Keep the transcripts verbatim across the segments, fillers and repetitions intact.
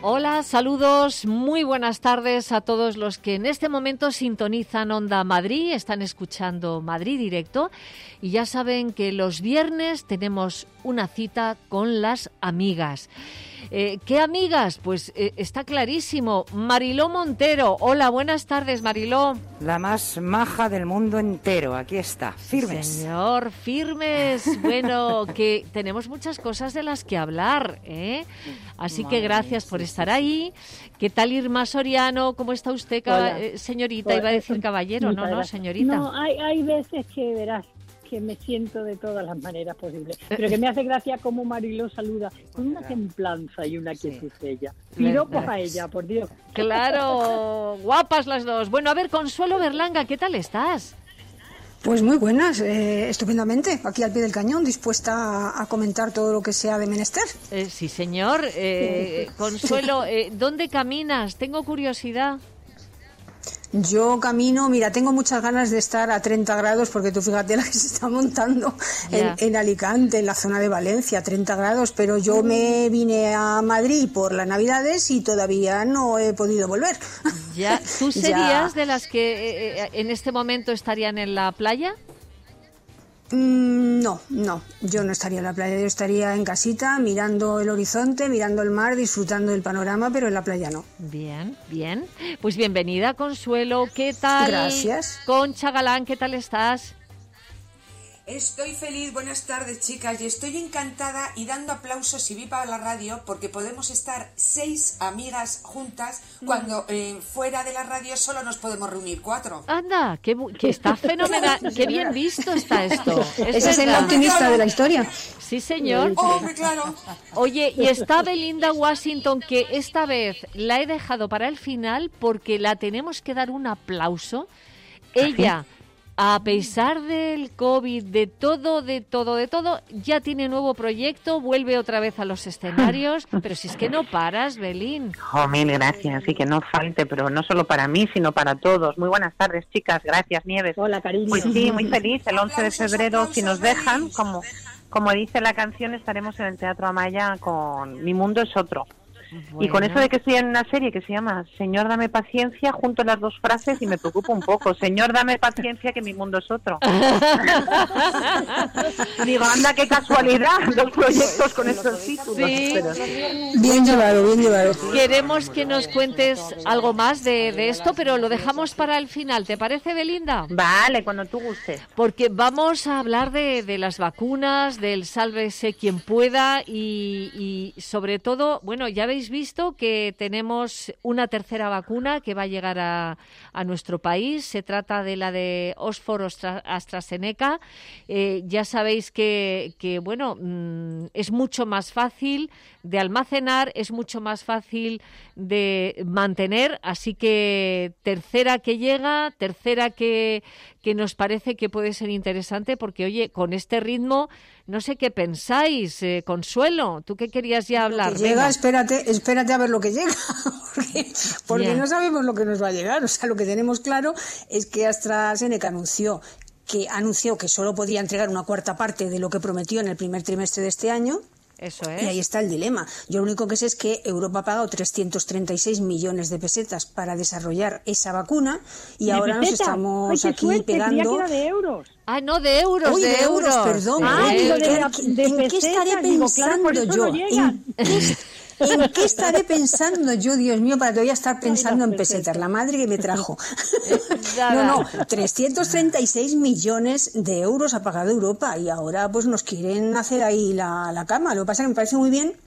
Hola, saludos, muy buenas tardes a todos los que en este momento sintonizan Onda Madrid, están escuchando Madrid Directo y ya saben que los viernes tenemos una cita con las amigas. Eh, ¿Qué amigas? Pues eh, está clarísimo, Mariló Montero. Hola, buenas tardes, Mariló. La más maja del mundo entero, aquí está, firmes. Señor, firmes. Bueno, que tenemos muchas cosas de las que hablar, ¿eh? Así Madre que gracias mía, por sí, estar sí, ahí. ¿Qué tal Irma Soriano? ¿Cómo está usted, cab- eh, señorita? Hola. Iba a decir caballero, no, no, señorita. No, hay, hay veces que verás que me siento de todas las maneras posibles, pero que me hace gracia como Mariló saluda con una templanza y una quietud sí. ella. Piropos a ella, por Dios. Claro, guapas las dos. Bueno, a ver, Consuelo Berlanga, ¿qué tal estás? Pues muy buenas, eh, estupendamente, aquí al pie del cañón, dispuesta a, a comentar todo lo que sea de menester. Eh, sí, señor. Eh, Consuelo, eh, ¿dónde caminas? Tengo curiosidad. Yo camino, mira, tengo muchas ganas de estar a treinta grados, porque tú fíjate la que se está montando en, en Alicante, en la zona de Valencia, treinta grados, pero yo me vine a Madrid por las Navidades y todavía no he podido volver. Ya, ¿tú serías ya. de las que eh, en este momento estarían en la playa? Mm, no, no, yo no estaría en la playa, yo estaría en casita, mirando el horizonte, mirando el mar, disfrutando del panorama, pero en la playa no. Bien, bien. Pues bienvenida, Consuelo. ¿Qué tal? Gracias. Concha Galán, ¿qué tal estás? Estoy feliz, buenas tardes chicas, y estoy encantada y dando aplausos y viva la radio porque podemos estar seis amigas juntas cuando eh, fuera de la radio solo nos podemos reunir cuatro. Anda, que, que está fenomenal, qué bien visto está esto. Es Ese es el optimista de la historia. Sí, señor. Oh, claro. Oye, y está Belinda Washington, que esta vez la he dejado para el final porque la tenemos que dar un aplauso. Ella... A pesar del COVID, de todo, de todo, de todo, ya tiene nuevo proyecto, vuelve otra vez a los escenarios, pero si es que no paras, Belín. Oh, mil gracias, sí que no falte, pero no solo para mí, sino para todos. Muy buenas tardes, chicas, gracias, Nieves. Hola, cariño. Pues sí, muy feliz, el once de febrero, si nos dejan, como, como dice la canción, estaremos en el Teatro Amaya con Mi Mundo es Otro. Bueno. Y con eso de que estoy en una serie que se llama Señor, dame paciencia, junto las dos frases y me preocupa un poco. Señor, dame paciencia, que mi mundo es otro. Digo, anda, qué casualidad, dos proyectos con estos títulos. Sí. Pero... Bien llevado, bien llevado. Queremos que nos cuentes algo más de, de esto, pero lo dejamos para el final. ¿Te parece, Belinda? Vale, cuando tú gustes. Porque vamos a hablar de, de las vacunas, del sálvese quien pueda y, y sobre todo, bueno, ya veis visto que tenemos una tercera vacuna que va a llegar a, a nuestro país. Se trata de la de Oxford AstraZeneca. Eh, ya sabéis que, que bueno, mmm, es mucho más fácil de almacenar, es mucho más fácil de mantener, así que tercera que llega, tercera que, que nos parece que puede ser interesante, porque oye, con este ritmo, no sé qué pensáis, eh, Consuelo, ¿tú qué querías ya hablar? Que llega, espérate, espérate a ver lo que llega, porque, porque no sabemos lo que nos va a llegar. O sea, lo que tenemos claro es que AstraZeneca anunció que anunció que solo podía entregar una cuarta parte de lo que prometió en el primer trimestre de este año. Eso es. Y ahí está el dilema. Yo lo único que sé es que Europa ha pagado trescientos treinta y seis millones de pesetas para desarrollar esa vacuna y ahora pesetas? nos estamos Ay, aquí suerte, pegando. Creía que era de euros. Ah, no, de euros, Uy, de, de euros, euros. perdón. Ah, ¿En, de, de, de, ¿en, de ¿en pesetas, qué estaré digo, pensando claro, yo? No ¿En qué, ¿En qué estaré pensando yo, Dios mío, para todavía estar pensando en pesetas? La madre que me trajo. No, no, trescientos treinta y seis millones de euros ha pagado Europa y ahora pues nos quieren hacer ahí la, la cama. Lo que pasa es que me parece muy bien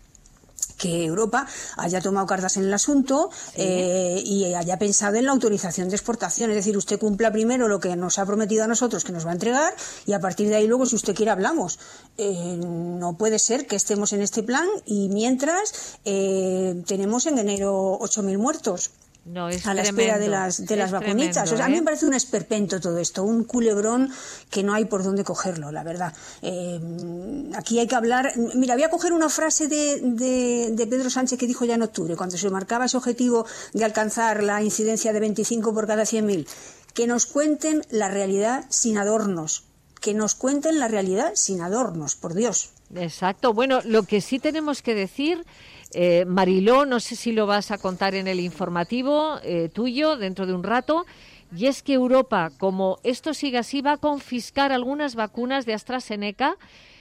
que Europa haya tomado cartas en el asunto, sí. eh, y haya pensado en la autorización de exportación. Es decir, usted cumpla primero lo que nos ha prometido a nosotros que nos va a entregar y a partir de ahí luego, si usted quiere, hablamos. Eh, no puede ser que estemos en este plan y mientras eh, tenemos en enero ocho mil muertos. No, es a la tremendo, espera de las de las vacunitas. Tremendo, o sea, ¿eh? A mí me parece un esperpento todo esto, un culebrón que no hay por dónde cogerlo, la verdad. Eh, aquí hay que hablar. Mira, voy a coger una frase de, de, de Pedro Sánchez que dijo ya en octubre, cuando se marcaba ese objetivo de alcanzar la incidencia de veinticinco por cada cien mil. Que nos cuenten la realidad sin adornos. Que nos cuenten la realidad sin adornos, por Dios. Exacto. Bueno, lo que sí tenemos que decir Eh, Mariló, no sé si lo vas a contar en el informativo eh, tuyo dentro de un rato, y es que Europa, como esto sigue así, va a confiscar algunas vacunas de AstraZeneca,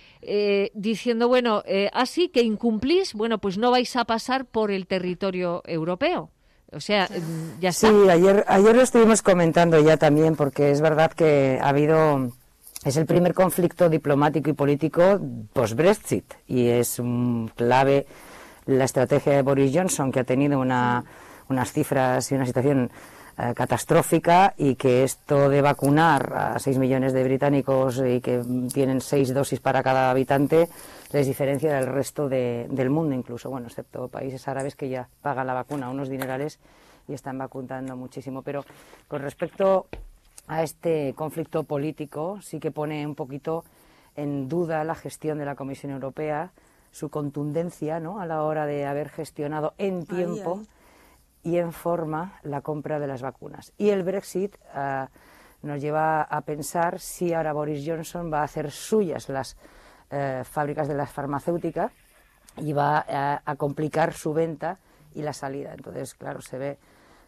eh, diciendo, bueno, eh, así que incumplís, bueno, pues no vais a pasar por el territorio europeo. O sea, ya está. Sí, ayer, ayer lo estuvimos comentando ya también, porque es verdad que ha habido... Es el primer conflicto diplomático y político post-Brexit, y es um, clave la estrategia de Boris Johnson, que ha tenido una, unas cifras y una situación eh, catastrófica, y que esto de vacunar a seis millones de británicos y que tienen seis dosis para cada habitante les diferencia del resto de, del mundo, incluso, bueno, excepto países árabes que ya pagan la vacuna unos dinerales y están vacunando muchísimo. Pero con respecto a este conflicto político, sí que pone un poquito en duda la gestión de la Comisión Europea, su contundencia, ¿no?, a la hora de haber gestionado en tiempo ay, ay. y en forma la compra de las vacunas. Y el Brexit uh, nos lleva a pensar si ahora Boris Johnson va a hacer suyas las uh, fábricas de las farmacéuticas y va a, a complicar su venta y la salida. Entonces, claro, se ve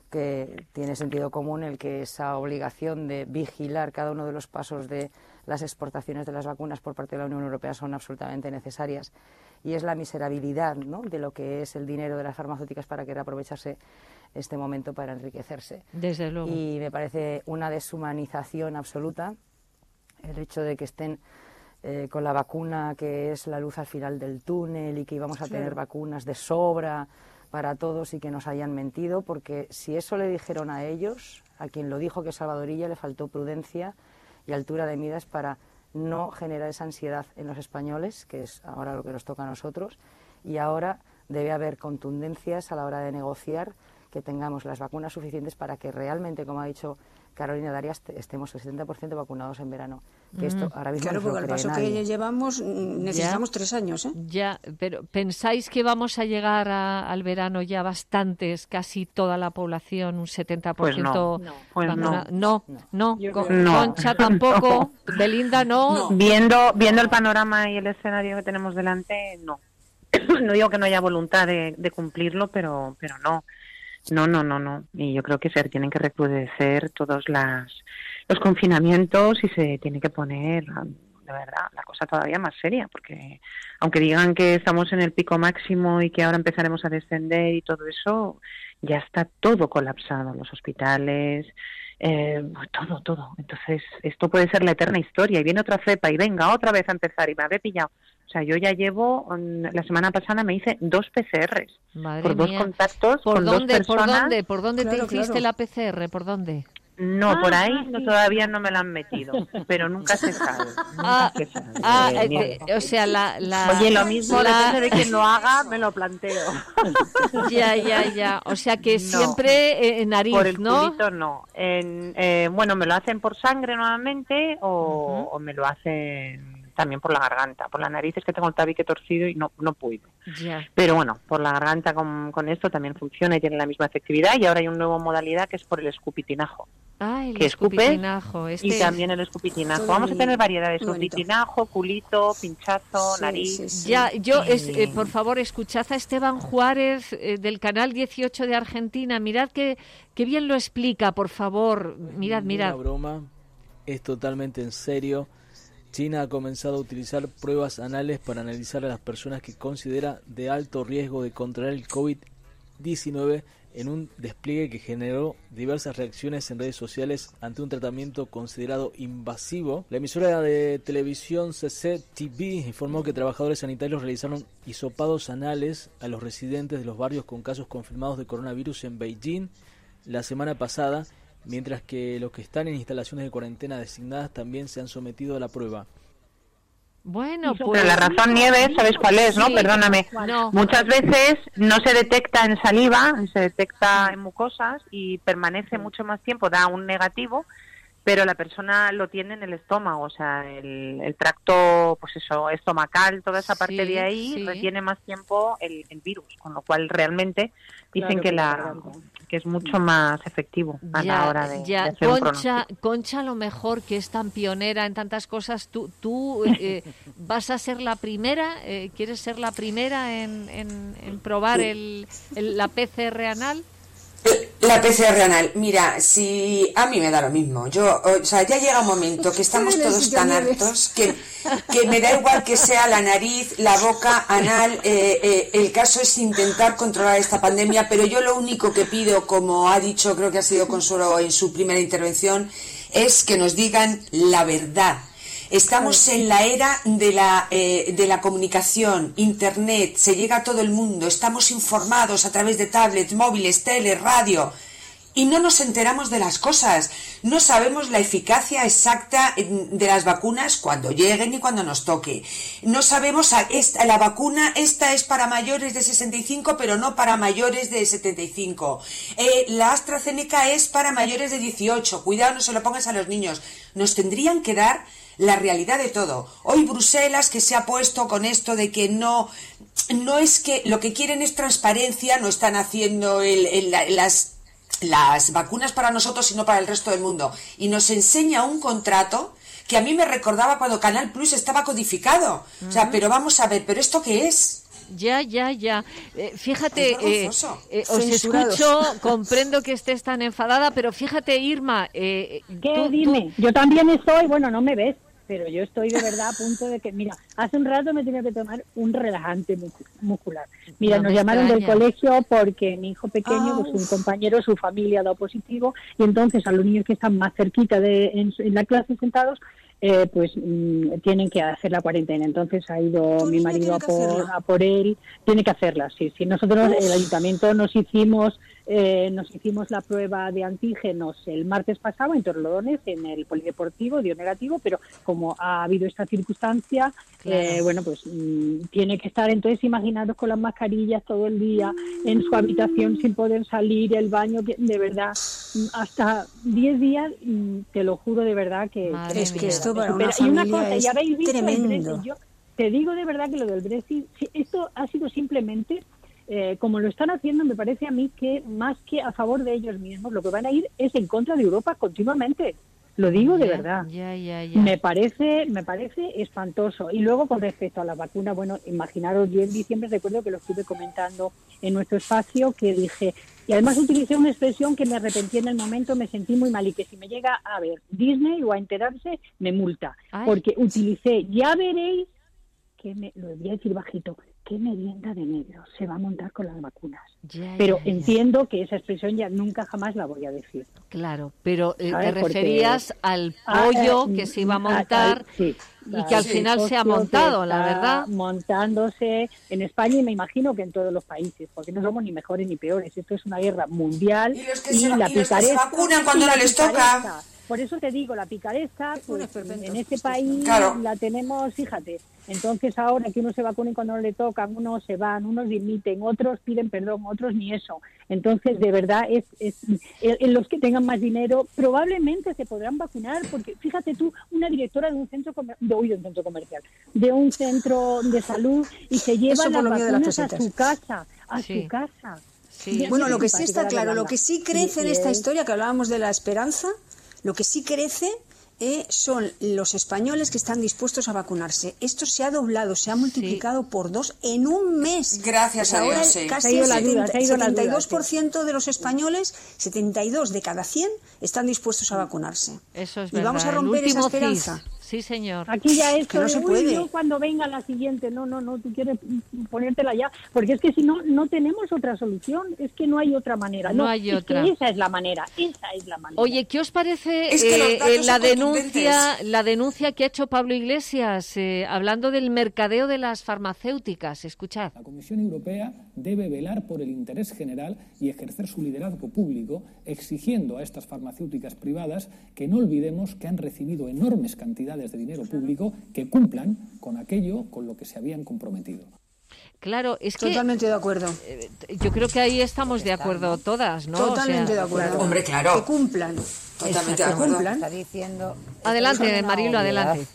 que tiene sentido común el que esa obligación de vigilar cada uno de los pasos de las exportaciones de las vacunas por parte de la Unión Europea son absolutamente necesarias, y es la miserabilidad, ¿no?, de lo que es el dinero de las farmacéuticas para querer aprovecharse este momento para enriquecerse. Desde luego. Y me parece una deshumanización absoluta el hecho de que estén eh, con la vacuna, que es la luz al final del túnel, y que íbamos a claro. tener vacunas de sobra para todos, y que nos hayan mentido, porque si eso le dijeron a ellos, a quien lo dijo, que Salvadorilla, le faltó prudencia y altura de miras para no generar esa ansiedad en los españoles, que es ahora lo que nos toca a nosotros, y ahora debe haber contundencias a la hora de negociar, que tengamos las vacunas suficientes para que realmente, como ha dicho Carolina Darias, estemos el setenta por ciento vacunados en verano. Que esto ahora mismo claro, no porque al paso nadie. que llevamos necesitamos ya, tres años, ¿eh? Ya, pero ¿pensáis que vamos a llegar a, al verano ya bastantes, casi toda la población, un setenta por ciento? Pues no, pues vacuna? no, no, no, no. Con, no. Concha tampoco, no. Belinda no. no. Viendo, viendo el panorama y el escenario que tenemos delante, no. No digo que no haya voluntad de, de cumplirlo, pero, pero no. No, no, no, no. Y yo creo que se tienen que recrudecer todos las, los confinamientos, y se tiene que poner, de verdad, la cosa todavía más seria, porque aunque digan que estamos en el pico máximo y que ahora empezaremos a descender y todo eso, ya está todo colapsado, los hospitales, eh, todo, todo. Entonces, esto puede ser la eterna historia, y viene otra cepa y venga otra vez a empezar, y me había pillado. O sea, yo ya llevo, la semana pasada me hice dos P C Rs. Madre por dos mía. contactos ¿Por con dónde, dos personas. ¿Por dónde, por dónde claro, te hiciste claro. la P C R? ¿Por dónde? No, Ah, por ahí ah, no, sí. todavía no me la han metido, pero nunca se sabe. Nunca Ah, se sabe. ah, Eh, eh, mira. o sea, la... la Oye, lo mismo, la- depende de quién lo haga, me lo planteo. Ya, ya, ya. O sea que No. siempre en nariz, Por el ¿no? culito no. En, eh, bueno, me lo hacen por sangre nuevamente, o, Ujú. o me lo hacen también por la garganta. Por la nariz es que tengo el tabique torcido y no, no puedo. Ya. Pero bueno, por la garganta con, con esto también funciona y tiene la misma efectividad, y ahora hay una nueva modalidad que es por el escupitinajo. Ah, el Que escupes escupitinajo. Este... Y también el escupitinajo. Todo Vamos a muy- tener variedades: muy bonito. escupitinajo, culito, pinchazo, Sí, nariz. sí, sí. Ya, yo, es, Eh, eh, por favor, escuchad a Esteban Juárez eh, del canal dieciocho de Argentina. Mirad que, que bien lo explica, por favor. Mirad, mirad. Ninguna broma, es totalmente en serio. China ha comenzado a utilizar pruebas anales para analizar a las personas que considera de alto riesgo de contraer el COVID diecinueve, en un despliegue que generó diversas reacciones en redes sociales ante un tratamiento considerado invasivo. La emisora de televisión C C T V informó que trabajadores sanitarios realizaron hisopados anales a los residentes de los barrios con casos confirmados de coronavirus en Beijing la semana pasada, mientras que los que están en instalaciones de cuarentena designadas también se han sometido a la prueba. Bueno, Pero pues... la razón, Nieves, ¿sabes cuál es, no? Sí. Perdóname. No. Muchas veces no se detecta en saliva, se detecta en mucosas y permanece mucho más tiempo, da un negativo, pero la persona lo tiene en el estómago, o sea, el, el tracto, pues eso, estomacal, toda esa parte Sí, de ahí sí. retiene más tiempo el, el virus, con lo cual realmente dicen Claro, que que la la que es mucho más efectivo a la hora de, ya. de hacer un Concha, pronóstico. Concha, a lo mejor que es tan pionera en tantas cosas, tú, tú eh, vas a ser la primera, eh, ¿quieres ser la primera en, en, en probar el, el- la P C R anal? La P C R anal, mira, si a mí me da lo mismo, yo, o sea, ya llega un momento que estamos todos tan hartos que, que me da igual que sea la nariz, la boca, anal, eh, eh, el caso es intentar controlar esta pandemia, pero yo lo único que pido, como ha dicho, creo que ha sido Consuelo en su primera intervención, es que nos digan la verdad. Estamos en la era de la, eh, de la comunicación, internet, se llega a todo el mundo, estamos informados a través de tablets, móviles, tele, radio, y no nos enteramos de las cosas. No sabemos la eficacia exacta de las vacunas cuando lleguen y cuando nos toque. No sabemos, a esta, la vacuna, esta es para mayores de sesenta y cinco, pero no para mayores de setenta y cinco. Eh, la AstraZeneca es para mayores de dieciocho. Cuidado, no se lo pongas a los niños. Nos tendrían que dar la realidad de todo. Hoy Bruselas, que se ha puesto con esto de que no, no es que lo que quieren es transparencia, no están haciendo el, el, la, las, las vacunas para nosotros, sino para el resto del mundo. Y nos enseña un contrato que a mí me recordaba cuando Canal Plus estaba codificado. Uh-huh. O sea, pero vamos a ver, ¿pero esto qué es? Ya, ya, ya. Eh, fíjate, eh, eh, os Censurados. escucho, comprendo que estés tan enfadada, pero fíjate, Irma. Eh, ¿Qué? tú- Dime. tú- Yo también estoy, bueno, no me ves, pero yo estoy de verdad a punto de que, mira, hace un rato me tenía que tomar un relajante mu- muscular. Mira, No nos me llamaron del extraña. colegio porque mi hijo pequeño, Ah, pues un uf. compañero, su familia ha dado positivo, y entonces a los niños que están más cerquita de en, su- en la clase sentados, eh, pues mm, tienen que hacer la cuarentena. Entonces ha ido ¿Tu mi niño marido tiene a que por, hacerla? a por él, tiene que hacerla, sí, sí. Nosotros, el ayuntamiento, nos hicimos eh, nos hicimos la prueba de antígenos el martes pasado en Torrelodones, en el polideportivo, dio negativo, pero como ha habido esta circunstancia, Claro. eh, bueno, pues mm, tiene que estar, entonces imaginaros con las mascarillas todo el día en su habitación sin poder salir, el baño, que- de verdad, mm, hasta diez días, mm, te lo juro de verdad que... Madre que Es que mía. esto para supera. una Y una familia cosa, es ya habéis visto el tremendo. Brexit. Yo te digo de verdad que lo del Brexit, sí, esto ha sido simplemente, eh, como lo están haciendo, me parece a mí que más que a favor de ellos mismos, lo que van a ir es en contra de Europa continuamente. Lo digo de Ya, verdad. Ya, ya, ya. Me parece, me parece espantoso. Y luego con respecto a la vacuna, bueno, imaginaros, yo en diciembre recuerdo que lo estuve comentando en nuestro espacio, que dije, y además utilicé una expresión que me arrepentí en el momento, me sentí muy mal, y que si me llega a ver Disney o a enterarse, me multa. Ay. Porque utilicé, ya veréis, que me, lo voy a decir bajito, qué merienda de negro se va a montar con las vacunas. Ya, Pero ya, ya. entiendo que esa expresión ya nunca jamás la voy a decir. Claro, pero eh, te ¿Sabes? Porque- referías al Ah, pollo eh, que se iba a ah, montar ah, sí, y que al sí, final se ha socio, montado, que la está verdad. montándose en España, y me imagino que en todos los países, porque no somos ni mejores ni peores. Esto es una guerra mundial. Y los que se- la y los que se picaresca- vacunan cuando y la no les toca. picaresca. Por eso te digo, la picaresca, pues, Unos perpentos, en este estos, país Claro. la tenemos, fíjate. Entonces ahora que unos se vacunen cuando no le tocan, unos se van, unos dimiten, otros piden perdón, otros ni eso. Entonces, de verdad, es, es en, en los que tengan más dinero probablemente se podrán vacunar, porque fíjate tú, una directora de un centro comer- de, uy, de un centro comercial, de un centro de salud, y se lleva Eso por las lo mío de las vacunas a pesetas. su casa, a Sí. su casa. Sí. Ya, Bueno, sí, lo que sí, sí está para claro, lo quedar que sí grande. crece en Y- y esta es- historia, que hablábamos de la esperanza, lo que sí crece eh, son los españoles que están dispuestos a vacunarse. Esto se ha doblado, se ha multiplicado por dos en un mes. Gracias Pues a ahora Dios, sí. Se casi ha ido el la duda, se ha ido la duda, setenta y dos por ciento de los españoles, setenta y dos de cada cien, están dispuestos a vacunarse. Eso es y verdad. vamos a el romper esa último esperanza. C I S. Sí, señor. Aquí ya es Que no de, se "Uy, puede". yo cuando venga la siguiente, no, no, no, tú quieres ponértela ya, porque es que si no, no tenemos otra solución, es que no hay otra manera. No No, hay es otra. que esa es la manera, esa es la manera. Oye, ¿qué os parece Es que los eh, datos eh, la son denuncia, contundentes. la denuncia que ha hecho Pablo Iglesias eh, hablando del mercadeo de las farmacéuticas? Escuchad. La Comisión Europea debe velar por el interés general y ejercer su liderazgo público, exigiendo a estas farmacéuticas privadas que no olvidemos que han recibido enormes cantidades de dinero público que cumplan con aquello con lo que se habían comprometido. Claro, es que Totalmente de acuerdo. eh, yo creo que ahí estamos de acuerdo todas, ¿no? O sea, Totalmente de acuerdo. Hombre, claro. Que cumplan. Totalmente Está- de acuerdo. Está diciendo... Adelante, está diciendo una Marilo, obviedad. adelante.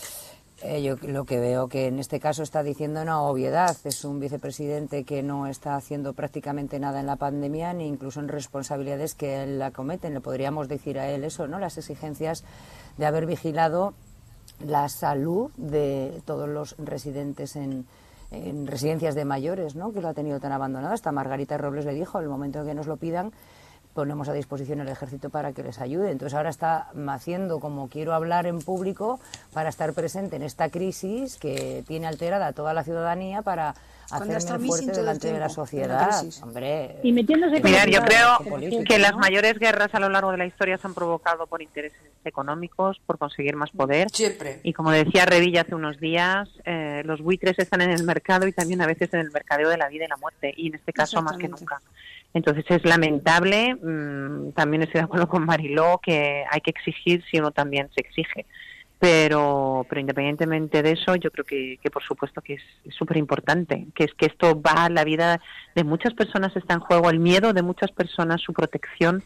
Eh, yo lo que veo que en este caso está diciendo una obviedad. Es un vicepresidente que no está haciendo prácticamente nada en la pandemia, ni incluso en responsabilidades que él la cometen. Le podríamos decir a él eso, ¿no? Las exigencias de haber vigilado la salud de todos los residentes en, en residencias de mayores, ¿no? Que lo ha tenido tan abandonado. Hasta Margarita Robles le dijo, en el momento en que nos lo pidan, ponemos a disposición el ejército para que les ayude. Entonces ahora está haciendo como quiero hablar en público para estar presente en esta crisis que tiene alterada a toda la ciudadanía para hacerme fuerte delante de la sociedad. Hombre, y metiéndose con Mirar, yo creo político, que ¿no? las mayores guerras a lo largo de la historia se han provocado por intereses económicos, por conseguir más poder. Siempre. Y como decía Revilla hace unos días, eh, los buitres están en el mercado y también a veces en el mercadeo de la vida y la muerte, y en este caso más que nunca. Entonces es lamentable, mmm, también estoy de acuerdo con Mariló, que hay que exigir si uno también se exige. Pero, pero independientemente de eso, yo creo que, que por supuesto que es súper importante, que es que esto va, la vida de muchas personas está en juego, el miedo de muchas personas, su protección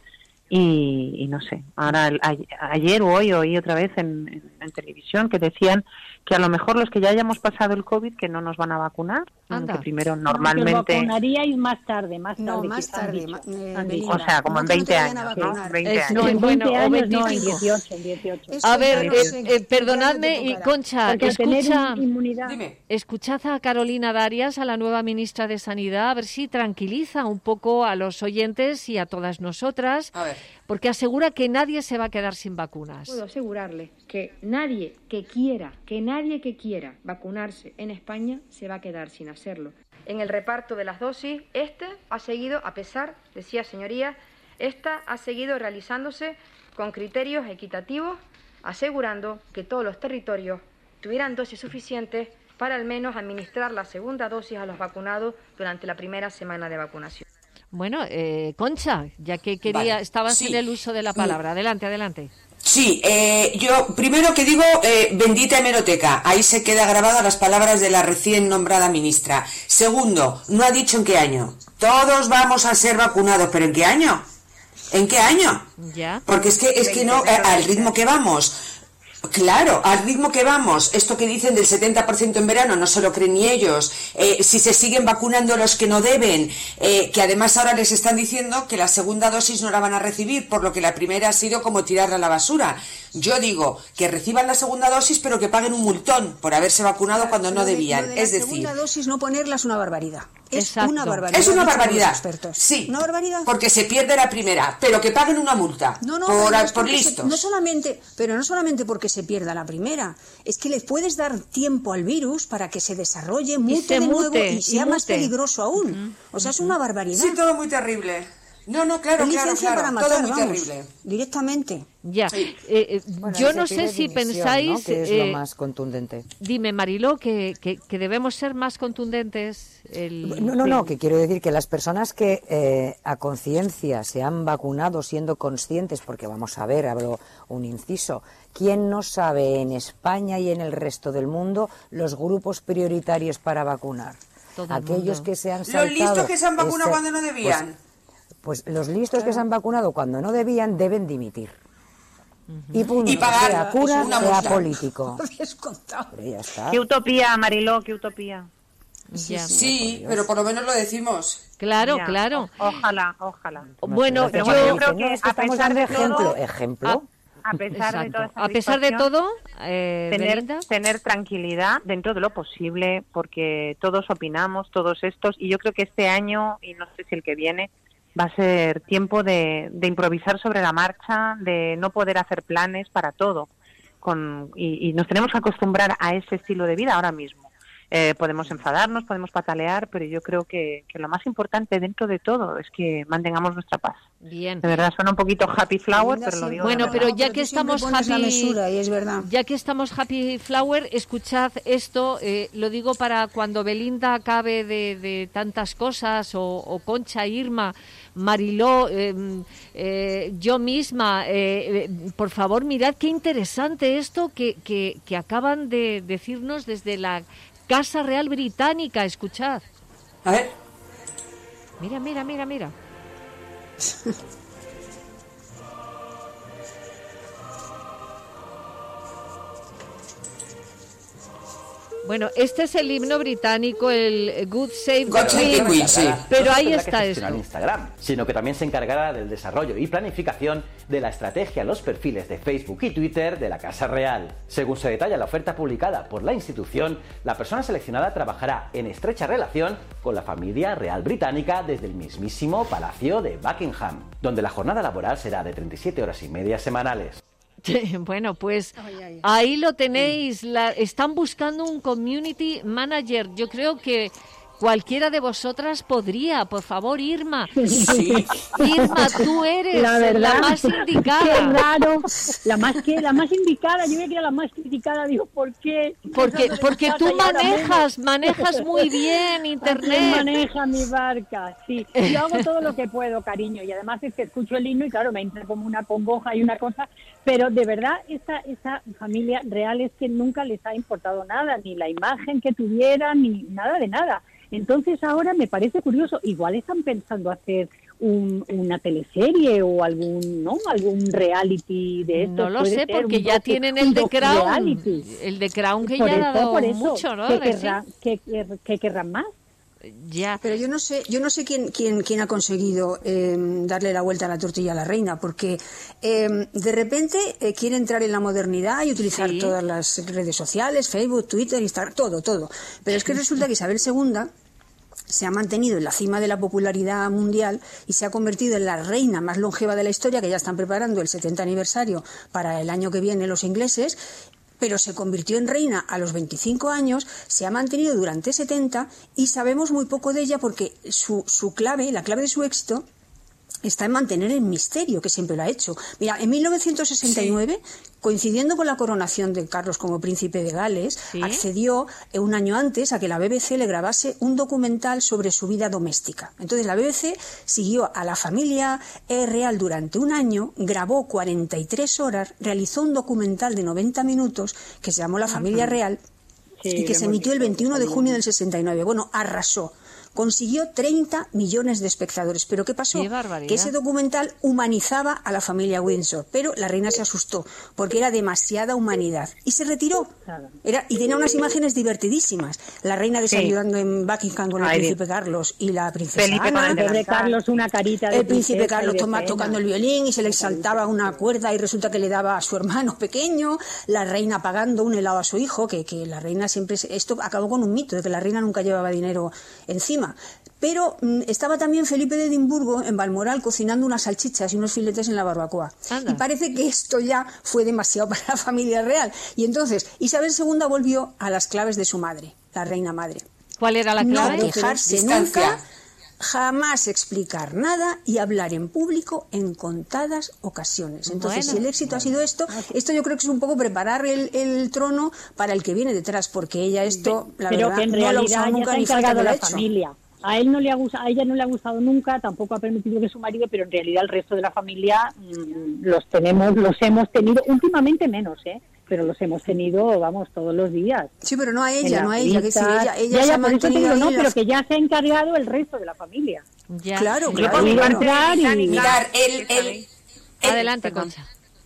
y, y no sé. Ahora, a, ayer o hoy oí otra vez en, en, en televisión que decían que a lo mejor los que ya hayamos pasado el COVID que no nos van a vacunar, Anda. que primero No, normalmente... que vacunaríais más tarde, más tarde. No, más que han tarde. dicho, ma- eh, han dicho. O sea, como en No, que no veinte te vayan a años, ¿no? vacunar. veinte Es- años. No, en Bueno, veinte o años, no, en veinticinco. dieciocho, en dieciocho. Eso A ya ver, no eh, sé, eh, ya no perdonadme, te y tocará. Concha, Porque al tener escucha, inmunidad... Dime. escuchad a Carolina Darias, a la nueva ministra de Sanidad, a ver si tranquiliza un poco a los oyentes y a todas nosotras, A ver. porque asegura que nadie se va a quedar sin vacunas. Puedo asegurarle que nadie que quiera, que nadie que quiera vacunarse en España se va a quedar sin hacerlo. En el reparto de las dosis, este ha seguido, a pesar, decía señoría, esta ha seguido realizándose con criterios equitativos, asegurando que todos los territorios tuvieran dosis suficientes para al menos administrar la segunda dosis a los vacunados durante la primera semana de vacunación. Bueno, eh, Concha, ya que quería, Vale, estabas sí. en el uso de la palabra. Adelante, adelante. Sí, eh, yo primero que digo, eh, bendita hemeroteca, ahí se queda grabadas las palabras de la recién nombrada ministra. Segundo, no ha dicho en qué año. Todos vamos a ser vacunados, pero ¿en qué año? ¿En qué año? Ya. Porque es que es que no, eh, al ritmo que vamos. Claro, al ritmo que vamos, esto que dicen del setenta por ciento en verano no se lo creen ni ellos, eh, si se siguen vacunando los que no deben, eh, que además ahora les están diciendo que la segunda dosis no la van a recibir, por lo que la primera ha sido como tirarla a la basura. Yo digo que reciban la segunda dosis pero que paguen un multón por haberse vacunado cuando no Lo de- debían, lo de la es decir... segunda dosis no ponerla es una barbaridad. Es Exacto. una barbaridad. Es una dicen los barbaridad, expertos. sí, Una barbaridad. porque se pierde la primera, pero que paguen una multa No, no, por, pero es por porque se- listos. no solamente, pero no solamente porque se pierda la primera, es que le puedes dar tiempo al virus para que se desarrolle, mute se de nuevo mute, y y sea más mute. peligroso aún. O sea, es una barbaridad. Sí, todo muy terrible. No, no, claro, Es claro, licencia claro, para matar, todo muy vamos, terrible. directamente. Ya. Sí. Eh, eh, Bueno, yo se no pide sé si dimisión, pensáis... ¿no? Que es eh, lo más contundente. Dime, Mariló, que, que, que debemos ser más contundentes. El... No, no, no, que quiero decir que las personas que eh, a conciencia se han vacunado siendo conscientes, porque vamos a ver, abro un inciso, ¿quién no sabe en España y en el resto del mundo los grupos prioritarios para vacunar? Todo el Aquellos mundo. que se han Los saltado... listos que se han vacunado este- cuando no debían. Pues, pues los listos que se han vacunado cuando no debían deben dimitir. Y punto, Y pagar sea cura, una sea multa. político. Lo habías contado. Pero ya está. Qué utopía, Mariló, qué utopía. Ya. Sí, pero por lo menos lo decimos. Claro, Ya, clapero... o- ojalá, ojalá. Bueno, Pero yo... bueno, yo yo creo creo que que, es que a estamos pesar dando de ejemplo. todo- ejemplo. A pesar de Exacto. toda esta A pesar de situación, todo, eh, tener, Belinda, tener tranquilidad dentro de lo posible, porque todos opinamos, todos estos, y yo creo que este año, y no sé si el que viene, va a ser tiempo de, de improvisar sobre la marcha, de no poder hacer planes para todo, con, y, y nos tenemos que acostumbrar a ese estilo de vida ahora mismo. Eh, podemos enfadarnos, podemos patalear, pero yo creo que, que lo más importante dentro de todo es que mantengamos nuestra paz. bien. De verdad, suena un poquito happy flower, Belinda, pero lo sí. digo Bueno, de pero verdad. ya pero que tú siempre estamos pones la happy, mesura, y es verdad. ya que estamos happy flower, escuchad esto. Eh, lo digo para cuando Belinda acabe de, de tantas cosas, o, o Concha, Irma, Mariló, eh, eh, yo misma. Eh, eh, por favor, mirad qué interesante esto que, que, que acaban de decirnos desde la Casa Real Británica. Escuchad. A ver. Mira, mira, mira, mira. Bueno, este es el himno británico, el Good Save God the Save the Queen, sí. Pero no ahí tendrá está que gestionar esto. Instagram, sino que también se encargará del desarrollo y planificación de la estrategia, los perfiles de Facebook y Twitter de la Casa Real. Según se detalla en la oferta publicada por la institución, la persona seleccionada trabajará en estrecha relación con la familia real británica desde el mismísimo Palacio de Buckingham, donde la jornada laboral será de treinta y siete horas y media semanales. Bueno, pues ahí lo tenéis. La, están buscando un community manager. Yo creo que cualquiera de vosotras podría, por favor, Irma. Sí. Irma, tú eres La verdad, la más indicada. Qué raro, la más que la más indicada. Yo veía que era la más criticada. Digo, ¿por qué? Porque, porque tú Y ahora manejas, menos. manejas muy bien ¿Quién internet. maneja mi barca? Sí, yo hago todo lo que puedo, cariño, y además es que escucho el himno y claro, me entra como una congoja y una cosa, pero de verdad esa, esa familia real es que nunca les ha importado nada, ni la imagen que tuvieran, ni nada de nada. Entonces ahora me parece curioso, igual están pensando hacer un, una teleserie o algún, ¿no? Algún reality de esto. No lo sé, porque ya tienen el The Crown, el The Crown que ya ha dado mucho, ¿no? ¿Qué querrán, qué, qué, qué querrán más? Ya. Pero yo no sé, yo no sé quién, quién, quién ha conseguido eh, darle la vuelta a la tortilla a la reina, porque eh, de repente eh, quiere entrar en la modernidad y utilizar sí. todas las redes sociales, Facebook, Twitter, Instagram, todo, todo. Pero es que resulta que Isabel segunda se ha mantenido en la cima de la popularidad mundial y se ha convertido en la reina más longeva de la historia, que ya están preparando el setenta aniversario para el año que viene los ingleses, pero se convirtió en reina a los veinticinco años, se ha mantenido durante setenta y sabemos muy poco de ella porque su, su clave, la clave de su éxito está en mantener el misterio, que siempre lo ha hecho. Mira, en mil novecientos sesenta y nueve, sí. coincidiendo con la coronación de Carlos como príncipe de Gales, sí. accedió eh, un año antes a que la B B C le grabase un documental sobre su vida doméstica. Entonces la B B C siguió a la familia eh, real durante un año, grabó cuarenta y tres horas, realizó un documental de noventa minutos que se llamó La familia real sí, y que se emitió el veintiuno de junio del sesenta y nueve. Bueno, arrasó. Consiguió treinta millones de espectadores. ¿Pero qué pasó? Qué que ese documental humanizaba a la familia Windsor, pero la reina se asustó porque era demasiada humanidad y se retiró. Era, y tenía unas imágenes divertidísimas. La reina desayunando sí. en Buckingham con el Ay, príncipe Carlos y la princesa Felipe Ana. El de Carlos una carita de El príncipe Carlos toma, tocando el violín y se le saltaba una cuerda y resulta que le daba a su hermano pequeño. La reina pagando un helado a su hijo, que, que la reina siempre... Esto acabó con un mito de que la reina nunca llevaba dinero encima. Pero mm, estaba también Felipe de Edimburgo en Balmoral cocinando unas salchichas y unos filetes en la barbacoa. Anda. Y parece que esto ya fue demasiado para la familia real. Y entonces Isabel segunda volvió a las claves de su madre, la reina madre. ¿Cuál era la clave? No dejarse Distancia. nunca, jamás explicar nada y hablar en público en contadas ocasiones. Entonces, bueno, si el éxito bueno. ha sido esto, esto yo creo que es un poco preparar el, el trono para el que viene detrás, porque ella esto, la Pero verdad, que en no realidad la ha usado nunca ni falta de la hecho. familia. A él no le ha gustado, a ella no le ha gustado nunca, tampoco ha permitido que su marido, pero en realidad el resto de la familia mmm, los tenemos, los hemos tenido últimamente menos, ¿eh? Pero los hemos tenido, vamos, todos los días. Sí, pero no a ella, no a ella, que sí, ella, ella ya, se ya, ha mantenido digo, no, las... pero que ya se ha encargado el resto de la familia. Ya. Claro, Yo claro. por mi claro. parte, y... mirar, el, el, el, Adelante, Concha.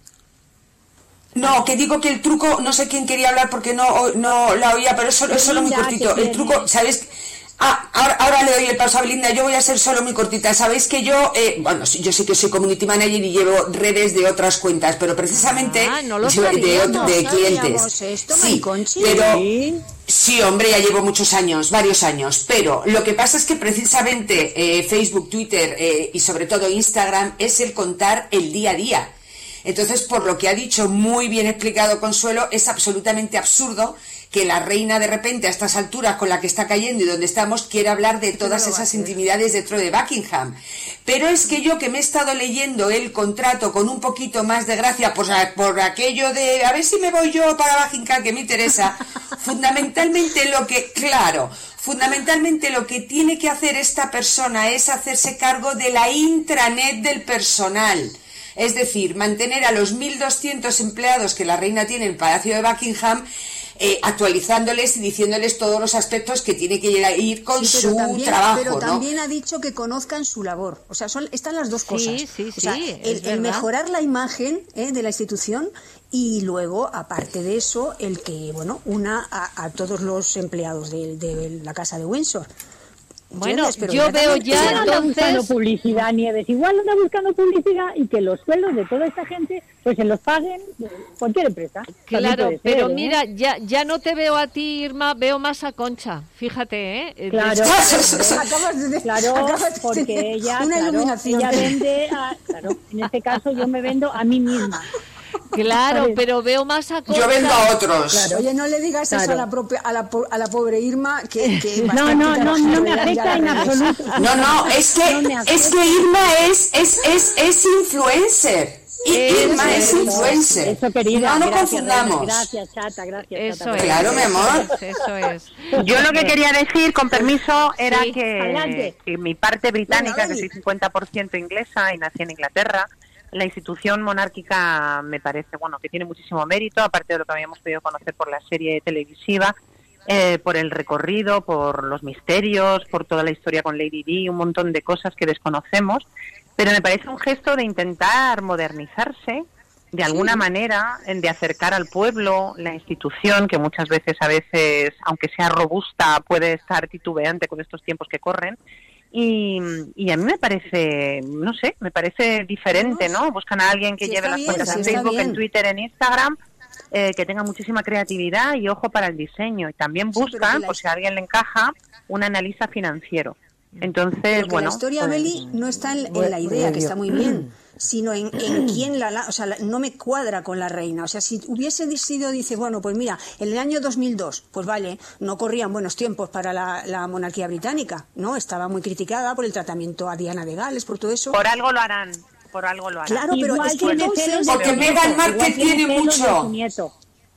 No, que digo que el truco, no sé quién quería hablar porque no, no la oía, pero es solo, es solo muy cortito. El truco, ¿sabes? Ah, ahora, ahora le doy el paso a Belinda, yo voy a ser solo muy cortita. Sabéis que yo, eh, bueno, yo sé que soy community manager y llevo redes de otras cuentas, pero precisamente ah, no lo yo, de, de, de clientes. Esto, sí, pero sí, hombre, ya llevo muchos años, varios años, pero lo que pasa es que precisamente eh, Facebook, Twitter eh, y sobre todo Instagram es el contar el día a día. Entonces, por lo que ha dicho muy bien explicado Consuelo, es absolutamente absurdo que la reina de repente a estas alturas con la que está cayendo y donde estamos quiera hablar de todas esas intimidades dentro de Buckingham. Pero es que yo que me he estado leyendo el contrato con un poquito más de gracia por, por aquello de a ver si me voy yo para Buckingham que me interesa, fundamentalmente lo que, claro, fundamentalmente lo que tiene que hacer esta persona es hacerse cargo de la intranet del personal. Es decir, mantener a los mil doscientos empleados que la reina tiene en el Palacio de Buckingham eh, actualizándoles y diciéndoles todos los aspectos que tiene que ir con sí, pero su también, trabajo, pero ¿no? también ha dicho que conozcan su labor, o sea, son, están las dos Sí, cosas. sí, o sea, sí, el, es el verdad. mejorar la imagen eh, de la institución y luego, aparte de eso, el que, bueno, una a, a todos los empleados de, de la Casa de Windsor. Bueno, Pero yo veo ya Igual anda buscando entonces... publicidad, Nieves, igual anda buscando publicidad y que los sueldos de toda esta gente pues se los paguen cualquier empresa. Claro, También puede pero ser, ¿eh? mira, ya ya no te veo a ti, Irma, veo más a Concha, fíjate, ¿eh? Claro, Acabas de- claro, acabas de porque tener ella, una claro, iluminación. ella vende, a, claro, en este caso yo me vendo a mí misma. Claro, ¿Sabes? pero veo más a Concha. Yo vendo a otros. Claro, oye, no le digas eso Claro. a la, propia, a, la, po- a la pobre Irma, que, que No, bastante no, no, no me trabajo afecta ya en la absoluto. No, no, es que, No me afecta. es que Irma es, es, es, es influencer. Y Irma es Eso, influencer. Eso, querida, No nos gracias, confundamos. Reina, gracias, chata, gracias, Eso chata. es. Claro, mi amor. Eso es. Yo lo que quería decir, con permiso, era Sí, que, adelante. que mi parte británica, Venga, que Beli. soy cincuenta por ciento inglesa y nací en Inglaterra, la institución monárquica me parece, bueno, que tiene muchísimo mérito, aparte de lo que habíamos podido conocer por la serie televisiva, eh, por el recorrido, por los misterios, por toda la historia con Lady Di, un montón de cosas que desconocemos, pero me parece un gesto de intentar modernizarse de alguna manera, en de acercar al pueblo la institución, que muchas veces, a veces, aunque sea robusta, puede estar titubeante con estos tiempos que corren. Y, y a mí me parece, no sé, me parece diferente, ¿no? Buscan a alguien que Sí, lleve está las bien, cuentas sí, en está Facebook, bien. en Twitter, en Instagram, eh, que tenga muchísima creatividad y ojo para el diseño. Y también Sí, pero buscan, que la por si a alguien le encaja, un analista financiero. Entonces, Pero que bueno, la historia, pues, Beli, no está en, en Bueno, la idea, que yo- está muy bien, sino en, en quién la, la... O sea, la- no me cuadra con la reina. O sea, si hubiese sido, dice, bueno, pues mira, en el año dos mil dos, pues vale, no corrían buenos tiempos para la, la monarquía británica, ¿no? Estaba muy criticada por el tratamiento a Diana de Gales, por todo eso. por algo lo harán, por algo lo harán. Claro, pero Igual es que tiene entonces... celos de Porque su Meghan nieto, Markle igual tiene celos de mucho. su nieto.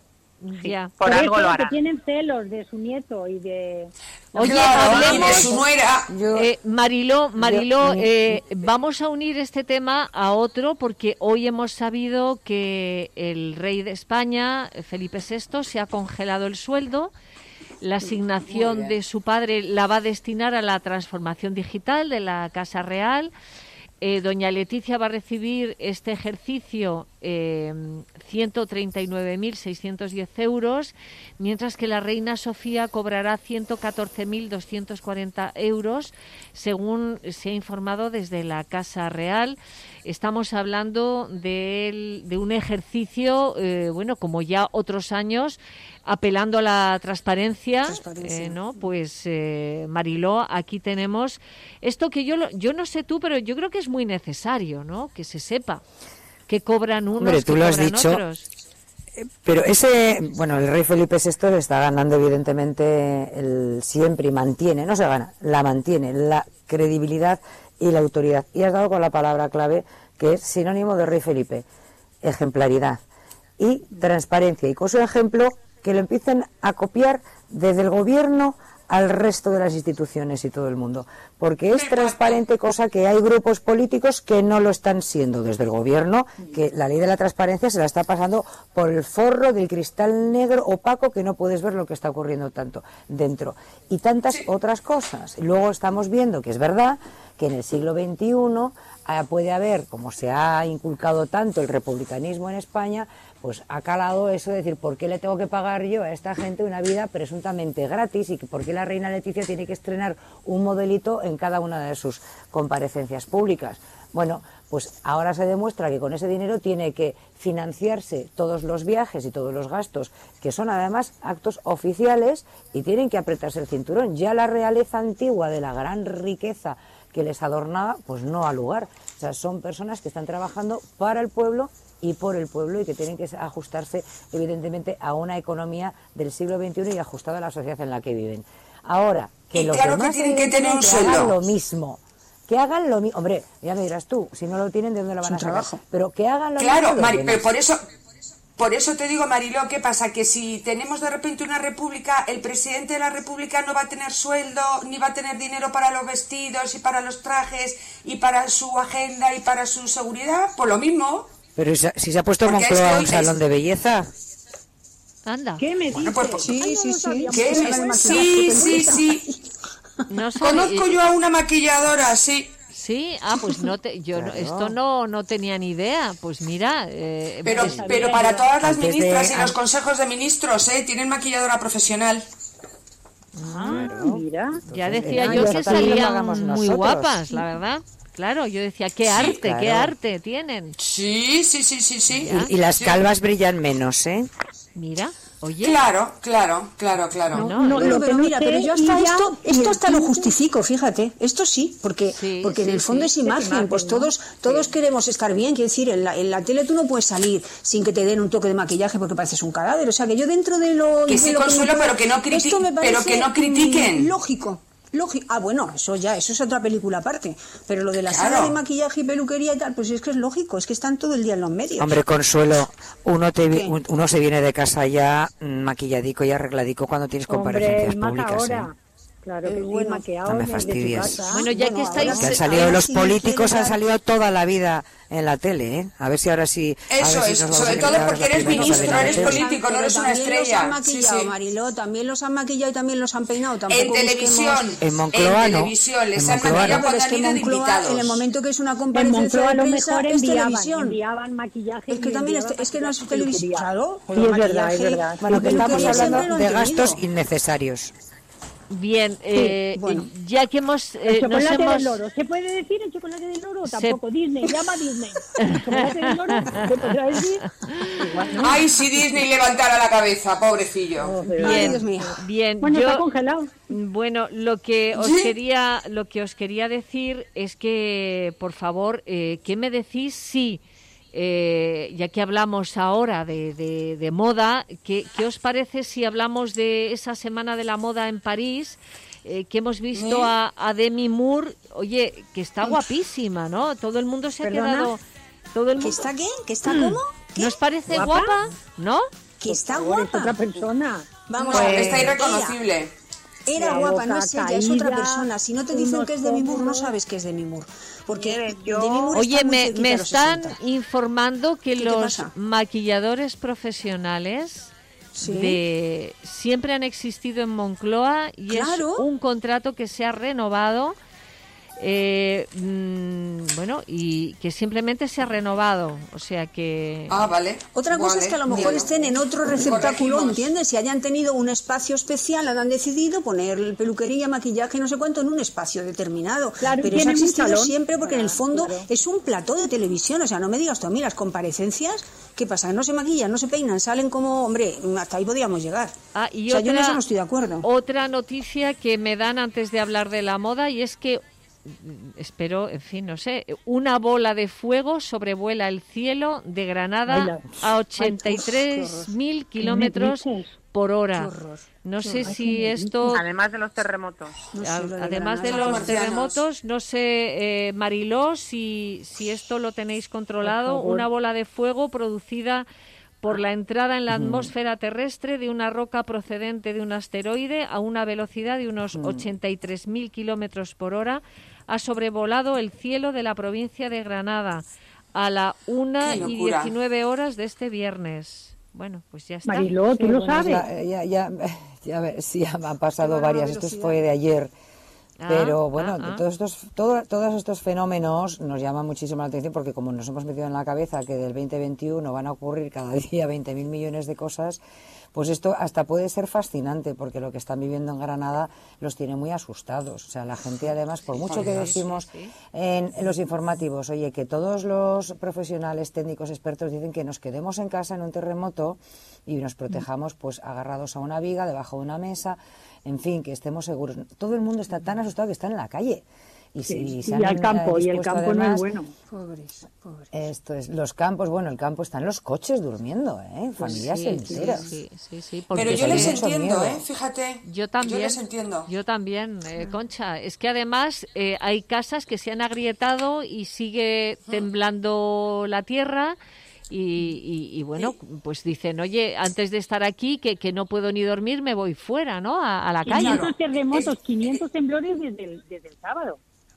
Ya. Por, Por algo eso lo que harán. tienen celos de su nieto y de... Oye, Claro, y de hablemos... su nuera. Yo- Eh, Mariló, Mariló, yo- eh, vamos a unir este tema a otro porque hoy hemos sabido que el rey de España, Felipe sexto, se ha congelado el sueldo. La asignación de su padre la va a destinar a la transformación digital de la Casa Real. Eh, doña Leticia va a recibir este ejercicio eh, ciento treinta y nueve mil seiscientos diez euros, mientras que la reina Sofía cobrará ciento catorce mil doscientos cuarenta euros, según se ha informado desde la Casa Real. Estamos hablando de, de un ejercicio, eh, bueno, como ya otros años, apelando a la transparencia, Transparencia. eh, ¿no? Pues, eh, Mariló, aquí tenemos esto que yo, lo- yo no sé tú, pero yo creo que es muy necesario, ¿no? Que se sepa que cobran unos, Hombre, tú que lo has cobran dicho. otros. Pero ese, bueno, el rey Felipe sexto le está ganando evidentemente el siempre y mantiene, no se gana, la mantiene, la credibilidad y la autoridad. Y has dado con la palabra clave que es sinónimo de rey Felipe, ejemplaridad y transparencia. Y con su ejemplo que lo empiecen a copiar desde el gobierno al resto de las instituciones y todo el mundo, porque es transparente, cosa que hay grupos políticos que no lo están siendo desde el gobierno, que la ley de la transparencia se la está pasando por el forro del cristal negro opaco que no puedes ver lo que está ocurriendo tanto dentro y tantas otras cosas. Luego estamos viendo que es verdad que en el siglo veintiuno eh, puede haber, como se ha inculcado tanto el republicanismo en España, pues ha calado eso de decir, ¿por qué le tengo que pagar yo a esta gente una vida presuntamente gratis? Y que por qué la reina Leticia tiene que estrenar un modelito en cada una de sus comparecencias públicas. Bueno, pues ahora se demuestra que con ese dinero tiene que financiarse todos los viajes y todos los gastos, que son además actos oficiales, y tienen que apretarse el cinturón. Ya la realeza antigua de la gran riqueza que les adornaba, pues no ha lugar. O sea, son personas que están trabajando para el pueblo y por el pueblo, y que tienen que ajustarse evidentemente a una economía del siglo veintiuno y ajustada a la sociedad en la que viven. Ahora, que Y los claro que demás tienen que tener un evidentemente hagan sueldo. lo mismo, que hagan lo mismo, hombre, ya me dirás tú, si no lo tienen, ¿de dónde lo van a sacar? trabajo. Pero que hagan lo Claro, mismo los Mari, demás. pero por eso, por eso te digo, Mariló, ¿qué pasa? Que si tenemos de repente una república, el presidente de la república no va a tener sueldo, ni va a tener dinero para los vestidos y para los trajes y para su agenda y para su seguridad, pues lo mismo. Pero si, si se ha puesto Porque Moncloa es que un hoy salón es- de belleza, Anda. ¿Qué me dices? Bueno, pues, sí, Ay, no sí, lo sí. sabíamos. ¿Qué Esa es? es la Sí, sí, sí. No sabe- Conozco yo a una maquilladora, sí. Sí, ah, pues no te, yo no- Claro. esto no no tenía ni idea. Pues mira, eh, Pero, es- pero para todas las Antes de- ministras y an- los consejos de ministros, ¿eh? Tienen maquilladora profesional. Ah, mira. ya decía Ah, yo y que eso también lo salían hagamos muy nosotros. guapas, la verdad. Claro, yo decía, qué Sí, arte, qué claro. arte tienen. Sí, sí, sí, sí, sí. Y, y las Sí. calvas brillan menos, ¿eh? Mira, oye. Claro, claro, claro, claro. No, No, no, lo que pero no mira, sé, pero yo hasta y ya- esto, y esto el hasta lo tiempo- justifico, fíjate, esto sí, porque, Sí, porque en sí, el fondo sí. es imagen, imagen, pues ¿no? todos, todos queremos estar bien, quiero decir, en la, en la tele tú no puedes salir sin que te den un toque de maquillaje porque pareces un cadáver, o sea que yo dentro de lo... Que de sí, lo me Consuelo, pueda- pero que no criti- esto me pero parece, que no critiquen. mm, Lógico. Lógico. Ah, bueno, eso ya, eso es otra película aparte. Pero lo de la Claro. sala de maquillaje y peluquería y tal, pues es que es lógico, es que están todo el día en los medios. Hombre, Consuelo, uno te vi- ¿Qué? un- uno se viene de casa ya mm, maquilladico y arregladico cuando tienes comparecencias Hombre, más públicas, ahora. ¿eh? Claro que Eh, sí, bueno, maqueado no me desde tu fastidies. casa. Bueno, ya que Bueno, estáis... ahora Que han sí, salido ahora los sí políticos, quieren han dar- salido toda la vida en la tele, ¿eh? A ver si ahora sí... a ver Eso si es, nos vamos sobre a todo quedar porque las eres primeras ministro, en la eres tele. político, no Pero eres una también los estrella. han maquillado, Sí, sí. Mariló, también los han maquillado y también los han peinado. Tampoco En televisión, busquemos- En Moncloa, en no. televisión, les En han Moncloa, maquillado no. Pero cuando es han que ido de Moncloa, invitados. en el momento que es una En comparecencia Moncloa a de lo prensa, mejor es enviaban, televisión. enviaban maquillaje. Es que y también es, enviaban es que no es maquillaje y televisión, peluquería. claro. Sí, es verdad, es maquillaje verdad. Bueno, y que estamos peluquería siempre hablando lo han de tenido. gastos innecesarios. Bien, eh, bueno. ya que hemos... El eh, nos chocolate hemos... del loro. ¿Se puede decir el chocolate del loro? Se- Tampoco. Disney, llama a Disney. ¿El chocolate del loro? ¿Se podrá decir? Igual no. Ay, si Disney levantara la cabeza, pobrecillo. Oh, pero- Ay, Bien, Dios mío. bien. Bueno, yo, está congelado. Bueno, lo que os ¿Sí? quería, lo que os quería decir es que, por favor, eh, ¿qué me decís si, eh, ya que hablamos ahora de, de, de moda, ¿qué, qué os parece si hablamos de esa semana de la moda en París? Eh, que hemos visto ¿Eh? a, a Demi Moore, oye, que está guapísima, ¿no? Todo el mundo se ha ¿Perdona? quedado, todo el ¿Que mundo. está qué? ¿Que está cómo? ¿Qué? ¿No os parece ¿Guapa? guapa? ¿No? ¿Que está Por favor, es guapa? otra persona. Vamos No, a ver. está ella irreconocible. Era La guapa, no boca es ella, es otra caída, persona. Si no te dicen unos que es Demi Moore, no pómulos. sabes que es Demi Moore. Porque Mire, yo- Demi Moore Oye, está muy me, cerquita me a los están sesenta. informando que ¿Qué te los pasa? maquilladores profesionales Sí. de siempre han existido en Moncloa y Claro. es un contrato que se ha renovado, eh, mm, bueno, y que simplemente se ha renovado, o sea que... Ah, vale. Otra cosa Vale, es que a lo mejor bueno. estén en otro receptáculo, Corregimos. ¿entiendes? Si hayan tenido un espacio especial, han decidido poner peluquería, maquillaje, no sé cuánto, en un espacio determinado. Claro, Pero eso ha tienen un existido salón. siempre porque en el Ah, fondo claro. es un plató de televisión. O sea, no me digas tú, a mí las comparecencias, ¿qué pasa? No se maquillan, no se peinan, salen como, hombre, hasta ahí podíamos llegar. Ah, y o sea, yo en otra- eso no estoy de acuerdo. Otra noticia que me dan antes de hablar de la moda y es que mm, espero, en fin, no sé, una bola de fuego sobrevuela el cielo de Granada Ay, la- a ochenta y tres mil kilómetros ¿Qué me dices? por hora. Qué horror. No sé Ay, si qué me esto, Además de los terremotos. No sé, a- lo de además de Granada. los Marcianos. terremotos, no sé, eh, Mariló, si, si esto lo tenéis controlado, Por favor. una bola de fuego producida por la entrada en la atmósfera terrestre de una roca procedente de un asteroide a una velocidad de unos ochenta y tres mil kilómetros por hora ha sobrevolado el cielo de la provincia de Granada a la una ¡Qué y locura! diecinueve horas de este viernes. Bueno, pues ya está. Mariló, tú lo Bueno, sabes. ya, ya, ya, ya ves, sí, ya han pasado Qué buena varias. Esto velocidad. fue de ayer. Ah, Pero bueno, ah, ah. todos estos todo- todos estos fenómenos nos llaman muchísimo la atención porque como nos hemos metido en la cabeza que del veinte veintiuno van a ocurrir cada día veinte mil millones de cosas, pues esto hasta puede ser fascinante porque lo que están viviendo en Granada los tiene muy asustados. O sea, la gente además, por mucho que decimos en, en los informativos, oye, que todos los profesionales, técnicos, expertos dicen que nos quedemos en casa en un terremoto y nos protejamos pues agarrados a una viga, debajo de una mesa, en fin, que estemos seguros. Todo el mundo está tan asustado que está en la calle. Y, si Sí, se y han, al campo, eh, y el dispuesto campo no es además- bueno. Pobres, pobres. Esto es, los campos, bueno, el campo están los coches durmiendo, ¿eh? Familias Sí, enteras. sí, sí, sí, Pero porque yo hay les mucho entiendo, miedo. ¿eh? Fíjate. Yo también. Yo les entiendo. Yo también, eh, Concha. Es que además eh, hay casas que se han agrietado y sigue temblando la tierra. Y, y- y bueno, pues dicen, oye, antes de estar aquí, que, que no puedo ni dormir, me voy fuera, ¿no? A, a la calle. Claro. quinientos terremotos, Es- quinientos temblores desde el, desde el sábado.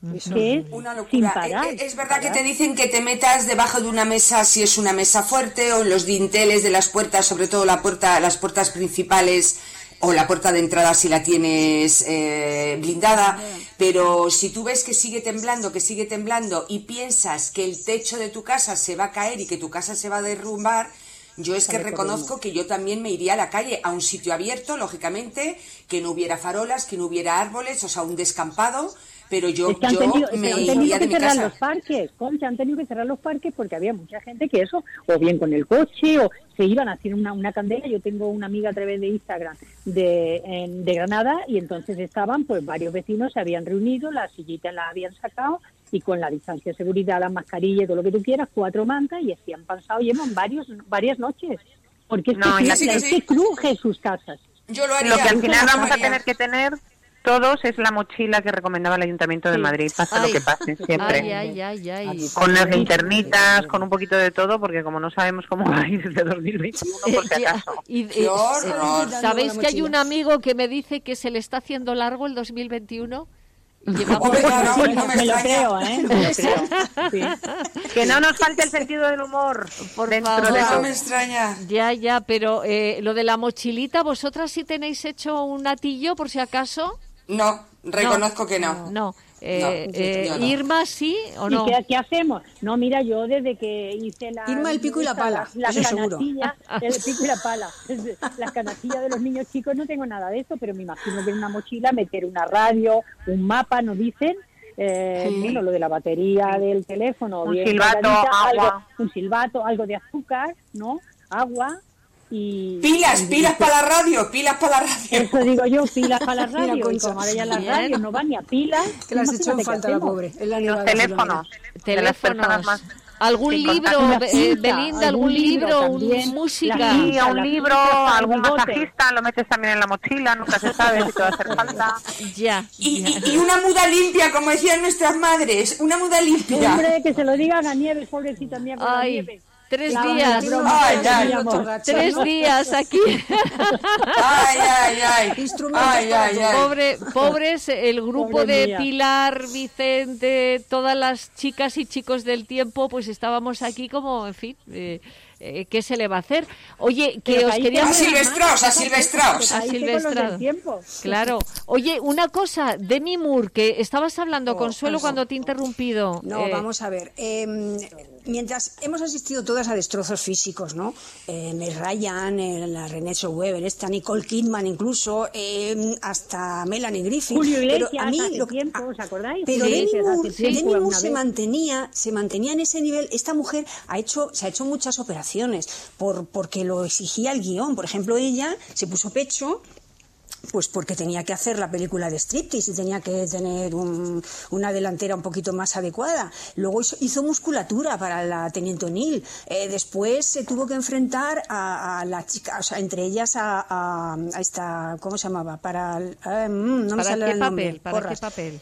que es una locura. sin parar. Es, es verdad que te dicen que te metas debajo de una mesa si es una mesa fuerte, o en los dinteles de las puertas, sobre todo la puerta, las puertas principales, o la puerta de entrada si la tienes eh, blindada, pero si tú ves que sigue temblando, que sigue temblando y piensas que el techo de tu casa se va a caer y que tu casa se va a derrumbar, yo es que reconozco que yo también me iría a la calle, a un sitio abierto, lógicamente, que no hubiera farolas, que no hubiera árboles, o sea, un descampado, pero yo, es que han yo tenido, me han iría tenido de que mi cerrar casa. los parques, Concha, han tenido que cerrar los parques porque había mucha gente que eso, o bien con el coche, o se iban a hacer una, una candela. Yo tengo una amiga a través de Instagram de, en, de Granada, y entonces estaban, pues varios vecinos se habían reunido, las sillitas las habían sacado, y con la distancia de seguridad, la mascarilla y todo lo que tú quieras, cuatro mantas, y así han pasado, llevan varios, varias noches, porque es No, que, y es así que, que es sí. que cruje sus casas. Yo lo haría. Lo que al final Yo lo vamos a haría. tener que tener todos es la mochila que recomendaba el Ayuntamiento de Madrid, pase Ay. lo que pase, siempre. Ay, ay, ay, ay. Con las linternitas, con un poquito de todo, porque como no sabemos cómo va a ir desde dos mil veintiuno, por si Ya, acaso. y, Qué eh, horror. eh, ¿Sabéis que hay un amigo que me dice que se le está haciendo largo el dos mil veintiuno? Llevamos... Hombre, no, no, no me me lo extraña. creo, ¿eh? Me lo creo. Sí. Que no nos falte el sentido del humor Por dentro favor. de No todo. me extraña. Ya, ya, pero eh, lo de la mochilita, ¿vosotras sí tenéis hecho un atillo por si acaso? No, reconozco que no. No. Eh, No, eh, yo no. ¿Irma sí o no? ¿Y qué, qué hacemos? No, mira, yo desde que hice la... Irma, el pico y la pala, La, eso seguro. canastilla, el pico y la pala. Las canastillas de los niños chicos no tengo nada de eso, pero me imagino que en una mochila meter una radio, un mapa, nos dicen, eh, Sí. bueno, lo de la batería del teléfono, Un bien silbato, cargadita, agua. algo, un silbato, algo de azúcar, ¿no? Agua y... Pilas, y- pilas para la radio, pilas para la radio. Eso digo yo, pilas para la Mira, radio, y Concha. como ahora ya las Bien. radios no van ni a pilas... Que las echó en imagínate qué falta la hacemos. pobre. Es la Y nueva los de la teléfonos de las Teléfonos. personas más... ¿Algún Sí, libro, Una Be- cinta, Belinda, algún libro, también, un- música? la Sí, cinta, un la libro, cinta para el algún bigote. masajista, lo metes también en la mochila, nunca se sabe si te va a hacer falta. Ya, Y, ya. y, y una muda limpia, como decían nuestras madres, una muda limpia. Hombre, que se lo digan a Nieves, pobrecita mía, con la Ay, nieve. tres La- días. la broma Ay, que ay. teníamos. Tres días aquí. Ay, ay, ay. Instrumentos Ay, para ay, todo. ay. Pobre, pobres, el grupo Pobre de mía. Pilar, Vicente, todas las chicas y chicos del tiempo, pues estábamos aquí como, en fin, eh, eh, ¿qué se le va a hacer? Oye, que Pero os ahí quería... te- A silvestraos, a silvestraos. A Ahí sí con los silvestrado. del tiempo. Claro. Oye, una cosa, Demi Moore, que estabas hablando, Oh, Consuelo, eso. cuando te he interrumpido. No, Eh, vamos a ver. eh, mientras hemos asistido todas a destrozos físicos, ¿no? Eh, Meg Ryan, eh, la Renée Zellweger, esta Nicole Kidman incluso, eh, hasta Melanie Griffith. Julio Iglesias, pero a mí hace lo que- tiempo, ah, ¿os acordáis? Pero Julio Demi Iglesias hace Moore, tiempo, Demi Moore una se vez. mantenía, se mantenía en ese nivel. Esta mujer ha hecho, se ha hecho muchas operaciones por, porque lo exigía el guión. Por ejemplo, ella se puso pecho. Pues porque tenía que hacer la película de striptease y tenía que tener un- una delantera un poquito más adecuada. Luego hizo, hizo musculatura para la Teniente O'Neill. Eh, después se tuvo que enfrentar a, a la chica, o sea, entre ellas a, a- a esta, ¿cómo se llamaba? Para, el- eh, mm, no me ¿Para sale qué el nombre. papel? ¿Para qué Porras. papel?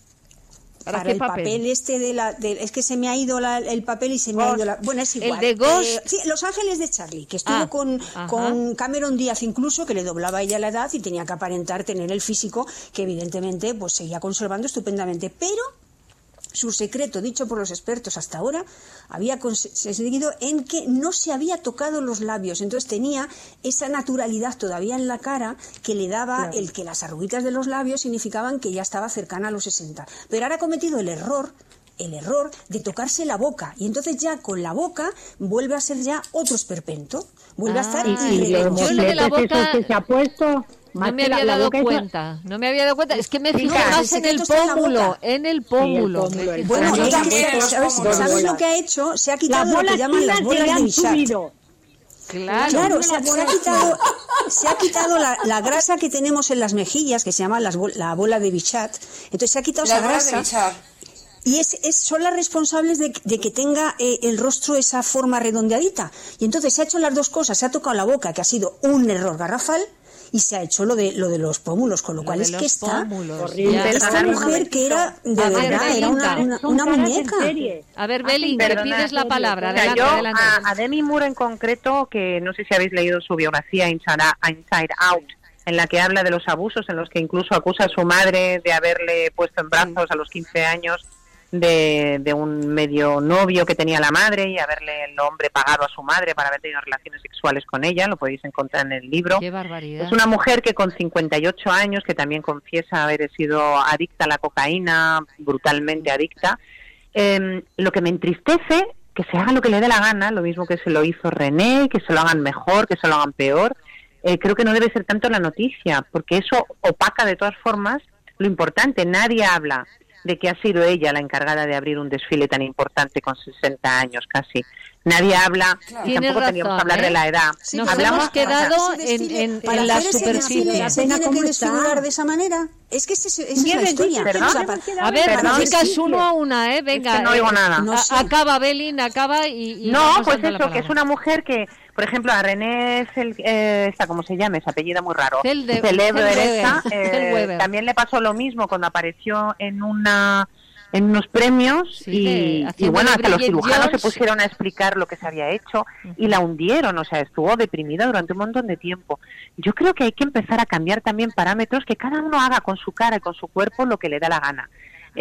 Para, qué el papel? este de la... de- es que se me ha ido la- el papel y se me ha ido la... Bueno, es ¿El igual. de Ghost? Eh, sí, Los Ángeles de Charlie, que estuvo Ah, con, ajá. con Cameron Díaz incluso, que le doblaba a ella la edad y tenía que aparentar tener el físico que evidentemente pues seguía conservando estupendamente. Pero su secreto, dicho por los expertos hasta ahora, había conseguido en que no se había tocado los labios. Entonces tenía esa naturalidad todavía en la cara que le daba el que las arruguitas de los labios significaban que ya estaba cercana a los sesenta. Pero ahora ha cometido el error el error de tocarse la boca y entonces ya con la boca vuelve a ser ya otro esperpento, vuelve a estar Ah, Y irreverente. los Yo lo de la mofletes boca- esos que se ha puesto... más No me que la- había la dado boca esa- cuenta, no me había dado cuenta. Es que me fijo Fíjate, más el en el secreto está en la pómulo, boca. en el pómulo. Sí, el pómulo, el Me- Bueno, Yo y también, también, los ¿sabes, pómulos. ¿sabes Bolas. lo que ha hecho? Se ha Las quitado lo bolas que llaman las finas se bolas le de han Bichat. Claro. subido. Claro, se, ha- se ha quitado, se ha quitado la, la grasa que tenemos en las mejillas, que se llama las bol- la bola de Bichat. Entonces se ha quitado La esa bola de grasa. Bichar. Y es, es- son las responsables de, de que tenga eh, el rostro esa forma redondeadita. Y entonces se ha hecho las dos cosas. Se ha tocado la boca, que ha sido un error garrafal, y se ha hecho lo de lo de los pómulos, con lo Lo cual de es los que está... pómulos, Horrible. ya. Esta Perdonadme un mujer que era, de A ver, verdad, era una, Belinda. una, Son una caras en muñeca. serie. A ver, Belín, que Perdona, pides la palabra. O sea, Adelante, yo adelante. a, a Demi Moore en concreto, que no sé si habéis leído su biografía Inside, Inside Out, en la que habla de los abusos, en los que incluso acusa a su madre de haberle puesto en brazos a los quince años de, de un medio novio que tenía la madre y haberle el hombre pagado a su madre para haber tenido relaciones sexuales con ella. Lo podéis encontrar en el libro. ¡Qué barbaridad! Es una mujer que con cincuenta y ocho años, que también confiesa haber sido adicta a la cocaína, brutalmente adicta. Eh, lo que me entristece, que se haga lo que le dé la gana, lo mismo que se lo hizo René, que se lo hagan mejor, que se lo hagan peor. Eh, creo que no debe ser tanto la noticia, porque eso opaca de todas formas lo importante. Nadie habla de que ha sido ella la encargada de abrir un desfile tan importante con sesenta años casi. Nadie habla, y tampoco razón, teníamos que hablar ¿eh? de la edad. Sí, nos Hablamos hemos quedado en, en, en la superficie. ¿Se tiene que desfigurar de esa manera? Es que esa es la historia. ¿Perdón? O sea, para, a ver, para chicas, uno a una, ¿eh? Venga. Es que no oigo nada. No sé. Acaba, Belín, acaba y... y no, pues eso, que es una mujer que, por ejemplo, a René es el, eh, esta, ¿cómo se llama? Ese apellido muy raro. Celde, Celebrer esta, eh, también le pasó lo mismo cuando apareció en una... en unos premios sí, y, y bueno, hasta los cirujanos George. se pusieron a explicar lo que se había hecho uh-huh. y la hundieron, o sea, estuvo deprimida durante un montón de tiempo. Yo creo que hay que empezar a cambiar también parámetros, que cada uno haga con su cara y con su cuerpo lo que le da la gana.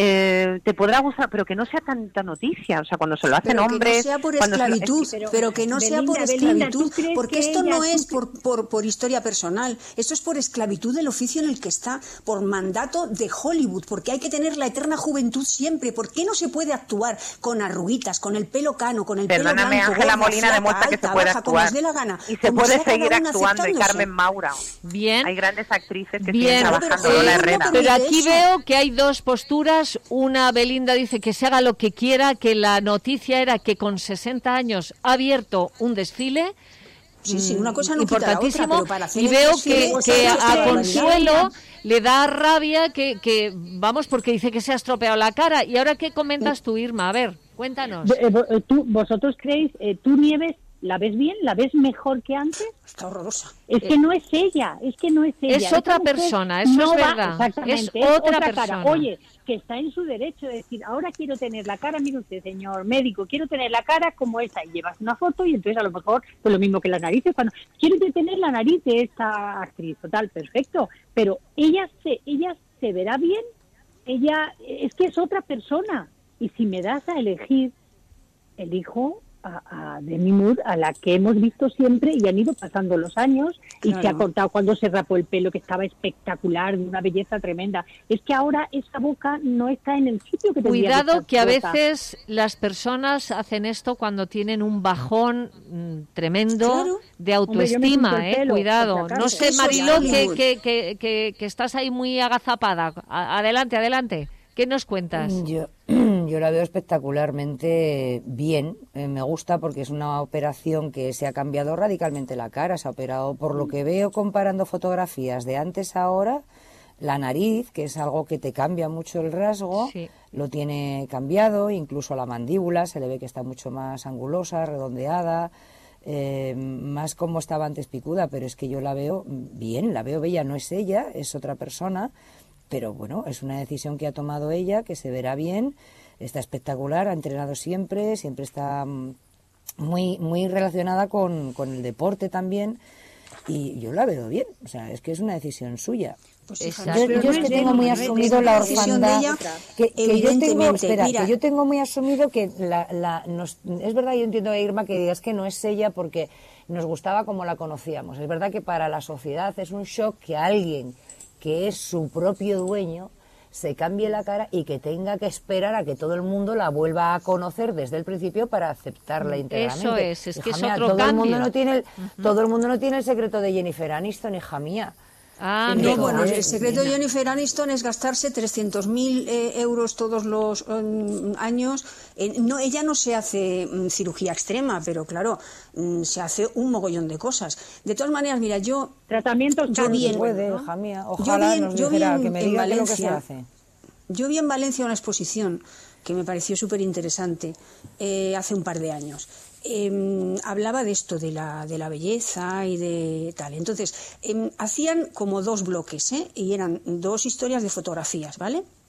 Eh, te podrá gustar, pero que no sea tanta noticia, o sea, cuando se lo hacen pero hombres... Que no sea por esclavitud, se... pero, pero que no Belinda, sea por Belinda, esclavitud, porque esto ella, no es por, por, por historia personal, esto es por esclavitud del oficio en el que está, por mandato de Hollywood, porque hay que tener la eterna juventud siempre. ¿Por qué no se puede actuar con arruguitas, con el pelo cano, con el Perdóname, pelo blanco? Ángela Molina demuestra que se puede baja, actuar como dé la gana, y se puede seguir actuando, y Carmen Maura. Bien. Hay grandes actrices que Bien. siguen trabajando, Lola Herrera. Pero aquí veo que hay dos posturas, una Belinda dice que se haga lo que quiera, que la noticia era que con sesenta años ha abierto un desfile. Sí, sí, una cosa no importantísimo, quita la otra, pero para hacer y veo desfile, que, que a, a Consuelo barbaridad. le da rabia que, que, vamos, porque dice que se ha estropeado la cara. ¿Y ahora qué comentas tú, Irma? A ver, cuéntanos. Eh, eh, ¿tú, ¿Vosotros creéis, eh, tú Nieves, la ves bien? ¿La ves mejor que antes? Está horrorosa. Es que no es ella, es que no es ella. Es Esta otra mujer persona, eso no es va, verdad. Exactamente, Es es otra, otra persona. cara. Oye, que está en su derecho de decir, ahora quiero tener la cara, mire usted, señor médico, quiero tener la cara como esa, y llevas una foto y entonces a lo mejor, pues lo mismo que las narices, cuando quiero tener la nariz de esta actriz, total, perfecto, pero ella se, ella se verá bien, ella, es que es otra persona, y si me das a elegir, elijo a, a Demi Moore, a la que hemos visto siempre y han ido pasando los años, claro. Y se ha cortado cuando se rapó el pelo, que estaba espectacular, de una belleza tremenda. Es que ahora esa boca no está en el sitio que tendría que estar. Cuidado, que a veces las personas hacen esto cuando tienen un bajón mmm, tremendo, claro, de autoestima. Hombre, eh, cuidado. No sé, Mariló, que, que, que, que, que estás ahí muy agazapada. Adelante, adelante. ¿Qué nos cuentas? Yo, yo la veo espectacularmente bien. Eh, me gusta porque es una operación que se ha cambiado radicalmente la cara. Se ha operado, por lo que veo comparando fotografías de antes a ahora, la nariz, que es algo que te cambia mucho el rasgo, sí. Lo tiene cambiado, incluso la mandíbula, se le ve que está mucho más angulosa, redondeada, eh, más como estaba antes picuda, pero es que yo la veo bien, la veo bella. No es ella, es otra persona. Pero bueno, es una decisión que ha tomado ella, que se verá bien, está espectacular, ha entrenado siempre, siempre está muy muy relacionada con, con el deporte también, y yo la veo bien, o sea, es que es una decisión suya. Pues yo, yo es que tengo muy asumido la orfandad, que, que yo tengo, espera, mira, que yo tengo muy asumido que la, la, nos, es verdad, yo entiendo a Irma que digas que no es ella porque nos gustaba como la conocíamos, es verdad que para la sociedad es un shock que alguien que es su propio dueño se cambie la cara y que tenga que esperar a que todo el mundo la vuelva a conocer desde el principio para aceptarla íntegramente. Eso es, es que hija es mía, otro todo cambio. El mundo no tiene el, uh-huh. Todo el mundo no tiene el secreto de Jennifer Aniston, hija mía. Ah, no, bueno, el secreto de Jennifer Aniston es gastarse trescientos mil eh, euros todos los um, años. Eh, no, ella no se hace um, cirugía extrema, pero claro, um, se hace un mogollón de cosas. De todas maneras, mira, yo... Tratamientos yo vi en, puede, ¿no? hija mía, ojalá yo vi, nos yo dijera vi en, que me diga Valencia, qué es lo que se hace. Yo vi en Valencia una exposición que me pareció súper interesante eh, hace un par de años. Eh, hablaba de esto, de la, de la belleza y de tal. Entonces, eh, hacían como dos bloques, ¿eh? Y eran dos historias de fotografías, ¿vale?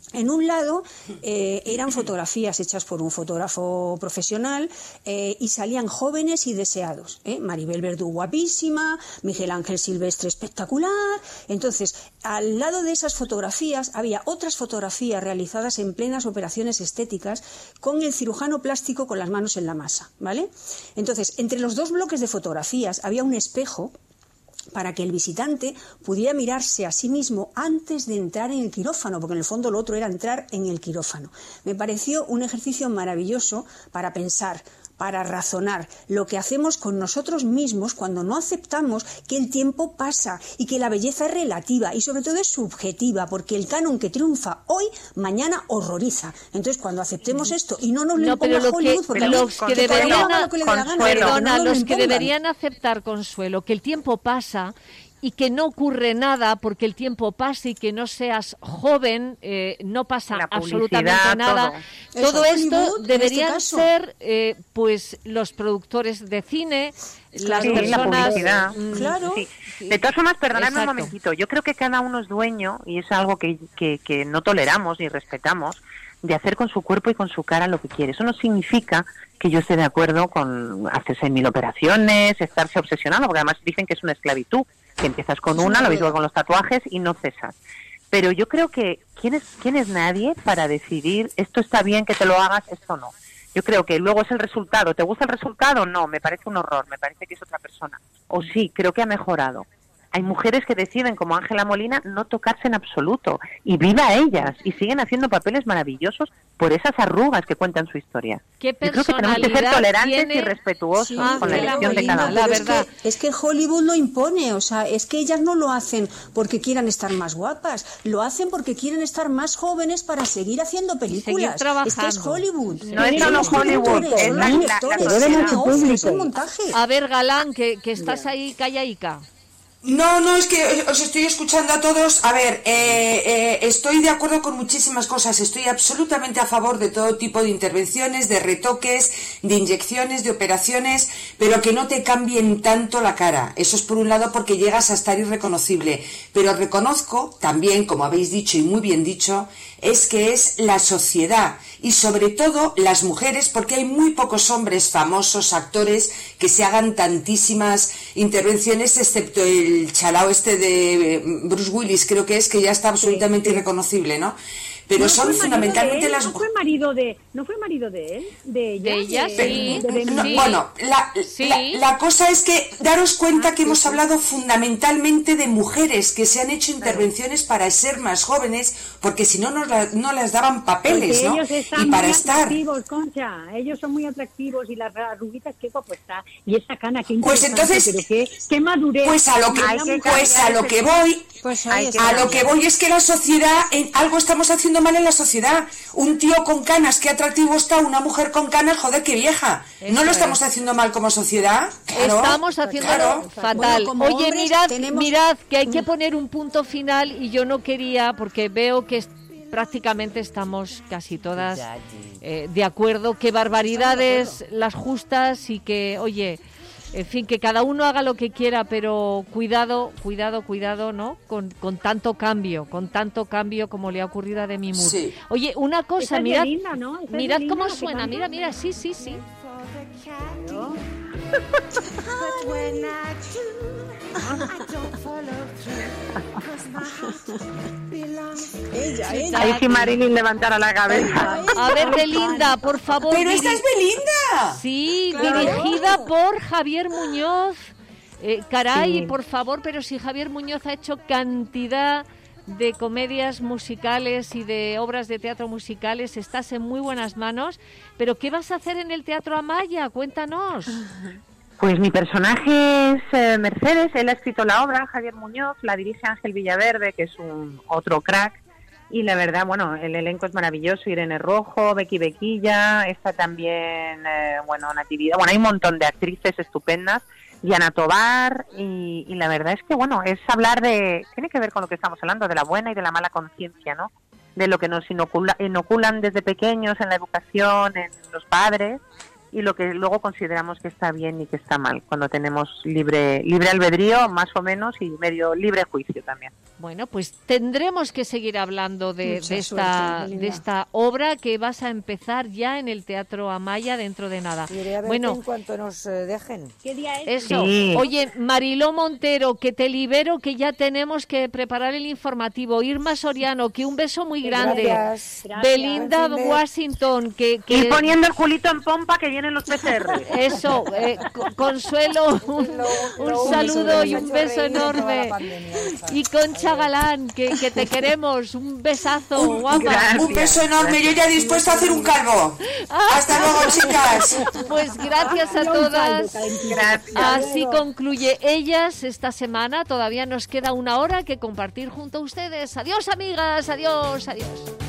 En un lado eh, eran fotografías hechas por un fotógrafo profesional eh, y salían jóvenes y deseados. ¿eh? Maribel Verdú guapísima, Miguel Ángel Silvestre espectacular. Entonces, al lado de esas fotografías había otras fotografías realizadas en plenas operaciones estéticas con el cirujano plástico con las manos en la masa, ¿vale? Entonces, entre los dos bloques de fotografías había un espejo para que el visitante pudiera mirarse a sí mismo antes de entrar en el quirófano, porque en el fondo lo otro era entrar en el quirófano. Me pareció un ejercicio maravilloso para pensar, para razonar lo que hacemos con nosotros mismos cuando no aceptamos que el tiempo pasa y que la belleza es relativa y sobre todo es subjetiva, porque el canon que triunfa hoy, mañana horroriza. Entonces, cuando aceptemos esto y no nos lo no, imponga pero Hollywood, que, porque los que deberían, lo que le dé la gana, perdona, no los lo que impongan. deberían aceptar, Consuelo, que el tiempo pasa y que no ocurre nada porque el tiempo pasa y que no seas joven, eh, no pasa absolutamente nada. Todo, todo esto deberían este ser eh, pues los productores de cine, las sí, personas... La mmm, claro. Sí. De todas formas, perdonadme un momentito, yo creo que cada uno es dueño, y es algo que, que, que no toleramos ni respetamos, de hacer con su cuerpo y con su cara lo que quiere. Eso no significa que yo esté de acuerdo con hacerse mil operaciones, estarse obsesionado, porque además dicen que es una esclavitud, que empiezas con una, lo mismo con los tatuajes, y no cesas. Pero yo creo que, ¿quién es, quién es nadie para decidir esto está bien que te lo hagas, esto no? Yo creo que luego es el resultado. ¿Te gusta el resultado? No, me parece un horror, me parece que es otra persona. O sí, creo que ha mejorado. Hay mujeres que deciden, como Ángela Molina, no tocarse en absoluto. Y viva ellas. Y siguen haciendo papeles maravillosos por esas arrugas que cuentan su historia. ¿Qué Yo creo que tenemos que ser tolerantes tiene... y respetuosos sí, con la elección Molina, de cada uno. La es verdad. Que, es que Hollywood lo impone, o sea, es que ellas no lo hacen porque quieran estar más guapas, lo hacen porque quieren estar más jóvenes para seguir haciendo películas. Seguir es que es Hollywood. No es solo Hollywood, es la, la, la, es un montaje. A ver, Galán, que, que estás ahí callaica. No, no, es que os estoy escuchando a todos. A ver, eh, eh, estoy de acuerdo con muchísimas cosas. Estoy absolutamente a favor de todo tipo de intervenciones, de retoques, de inyecciones, de operaciones, pero que no te cambien tanto la cara. Eso es por un lado porque llegas a estar irreconocible. Pero reconozco también, como habéis dicho y muy bien dicho, es que es la sociedad y sobre todo las mujeres, porque hay muy pocos hombres famosos, actores, que se hagan tantísimas intervenciones, excepto el chalao este de Bruce Willis, creo que es, que ya está absolutamente sí, sí. irreconocible, ¿no? Pero no son fundamentalmente las mujeres. ¿No fue marido de, no fue marido de él? De ella. De ella, de, sí. De, de, de, no, sí. Bueno, la, sí. la, la cosa es que daros cuenta ah, que sí, hemos sí. hablado fundamentalmente de mujeres que se han hecho intervenciones claro. para ser más jóvenes, porque si no, no, la, no las daban papeles, porque ¿no? Ellos están y para muy estar. atractivos, Concha. Ellos son muy atractivos y las arruguitas, qué guapo está. Y esa cana, qué Pues entonces, pero qué, qué madurez. Pues a lo que, que pues a lo que voy, pues a lo que voy es que la sociedad, en, algo estamos haciendo mal en la sociedad. Un tío con canas, qué atractivo está, una mujer con canas, joder, qué vieja. Eso ¿No lo estamos es. haciendo mal como sociedad? Claro, estamos haciendo claro. fatal. Bueno, Oye, mirad, tenemos... mirad, que hay que poner un punto final y yo no quería, porque veo que prácticamente estamos casi todas eh, de acuerdo, que barbaridades las justas y que, oye... En fin, que cada uno haga lo que quiera, pero cuidado, cuidado, cuidado, ¿no? Con, con tanto cambio, con tanto cambio como le ha ocurrido a Demi Moore. Sí. Oye, una cosa, mirad, linda, ¿no? mirad cómo linda, suena, mira, mira, sí, sí, sí. ¿No? ella, ella. Ahí sí Marilyn levantara la cabeza. A ver, Belinda, por favor. Pero esta es Belinda. Sí, claro. Dirigida por Javier Muñoz. Eh, caray, sí. por favor, pero si Javier Muñoz ha hecho cantidad de comedias musicales y de obras de teatro musicales, estás en muy buenas manos. Pero ¿qué vas a hacer en el Teatro Amaya? Cuéntanos. Pues mi personaje es eh, Mercedes, él ha escrito la obra, Javier Muñoz, la dirige Ángel Villaverde, que es un otro crack, y la verdad, bueno, el elenco es maravilloso, Irene Rojo, Becky Bequilla, está también, eh, bueno, Natividad, bueno, hay un montón de actrices estupendas, Diana Tobar, y, y la verdad es que, bueno, es hablar de, tiene que ver con lo que estamos hablando, de la buena y de la mala conciencia, ¿no? De lo que nos inocula, inoculan desde pequeños en la educación, en los padres, y lo que luego consideramos que está bien y que está mal, cuando tenemos libre libre albedrío, más o menos, y medio libre juicio también. Bueno, pues tendremos que seguir hablando de, de, esta, suerte, de esta obra que vas a empezar ya en el Teatro Amaya dentro de nada. Iré a verte bueno, en cuanto nos eh, dejen. ¿Qué día es? Eso. Sí. Oye, Mariló Montero, que te libero, que ya tenemos que preparar el informativo. Irma Soriano, que un beso muy grande. Gracias. Belinda Gracias. Washington, que, que... Ir poniendo el culito en pompa, que vienen los P C R. Eso, eh, Consuelo, un, un saludo y un beso enorme. Y Concha Galán, que, que te queremos, un besazo, un, guapa. Un beso enorme, yo ya dispuesta a hacer un calvo. Hasta luego, chicas. Pues gracias a todas. Gracias. Así concluye Ellas esta semana. Todavía nos queda una hora que compartir junto a ustedes. Adiós, amigas, adiós, adiós.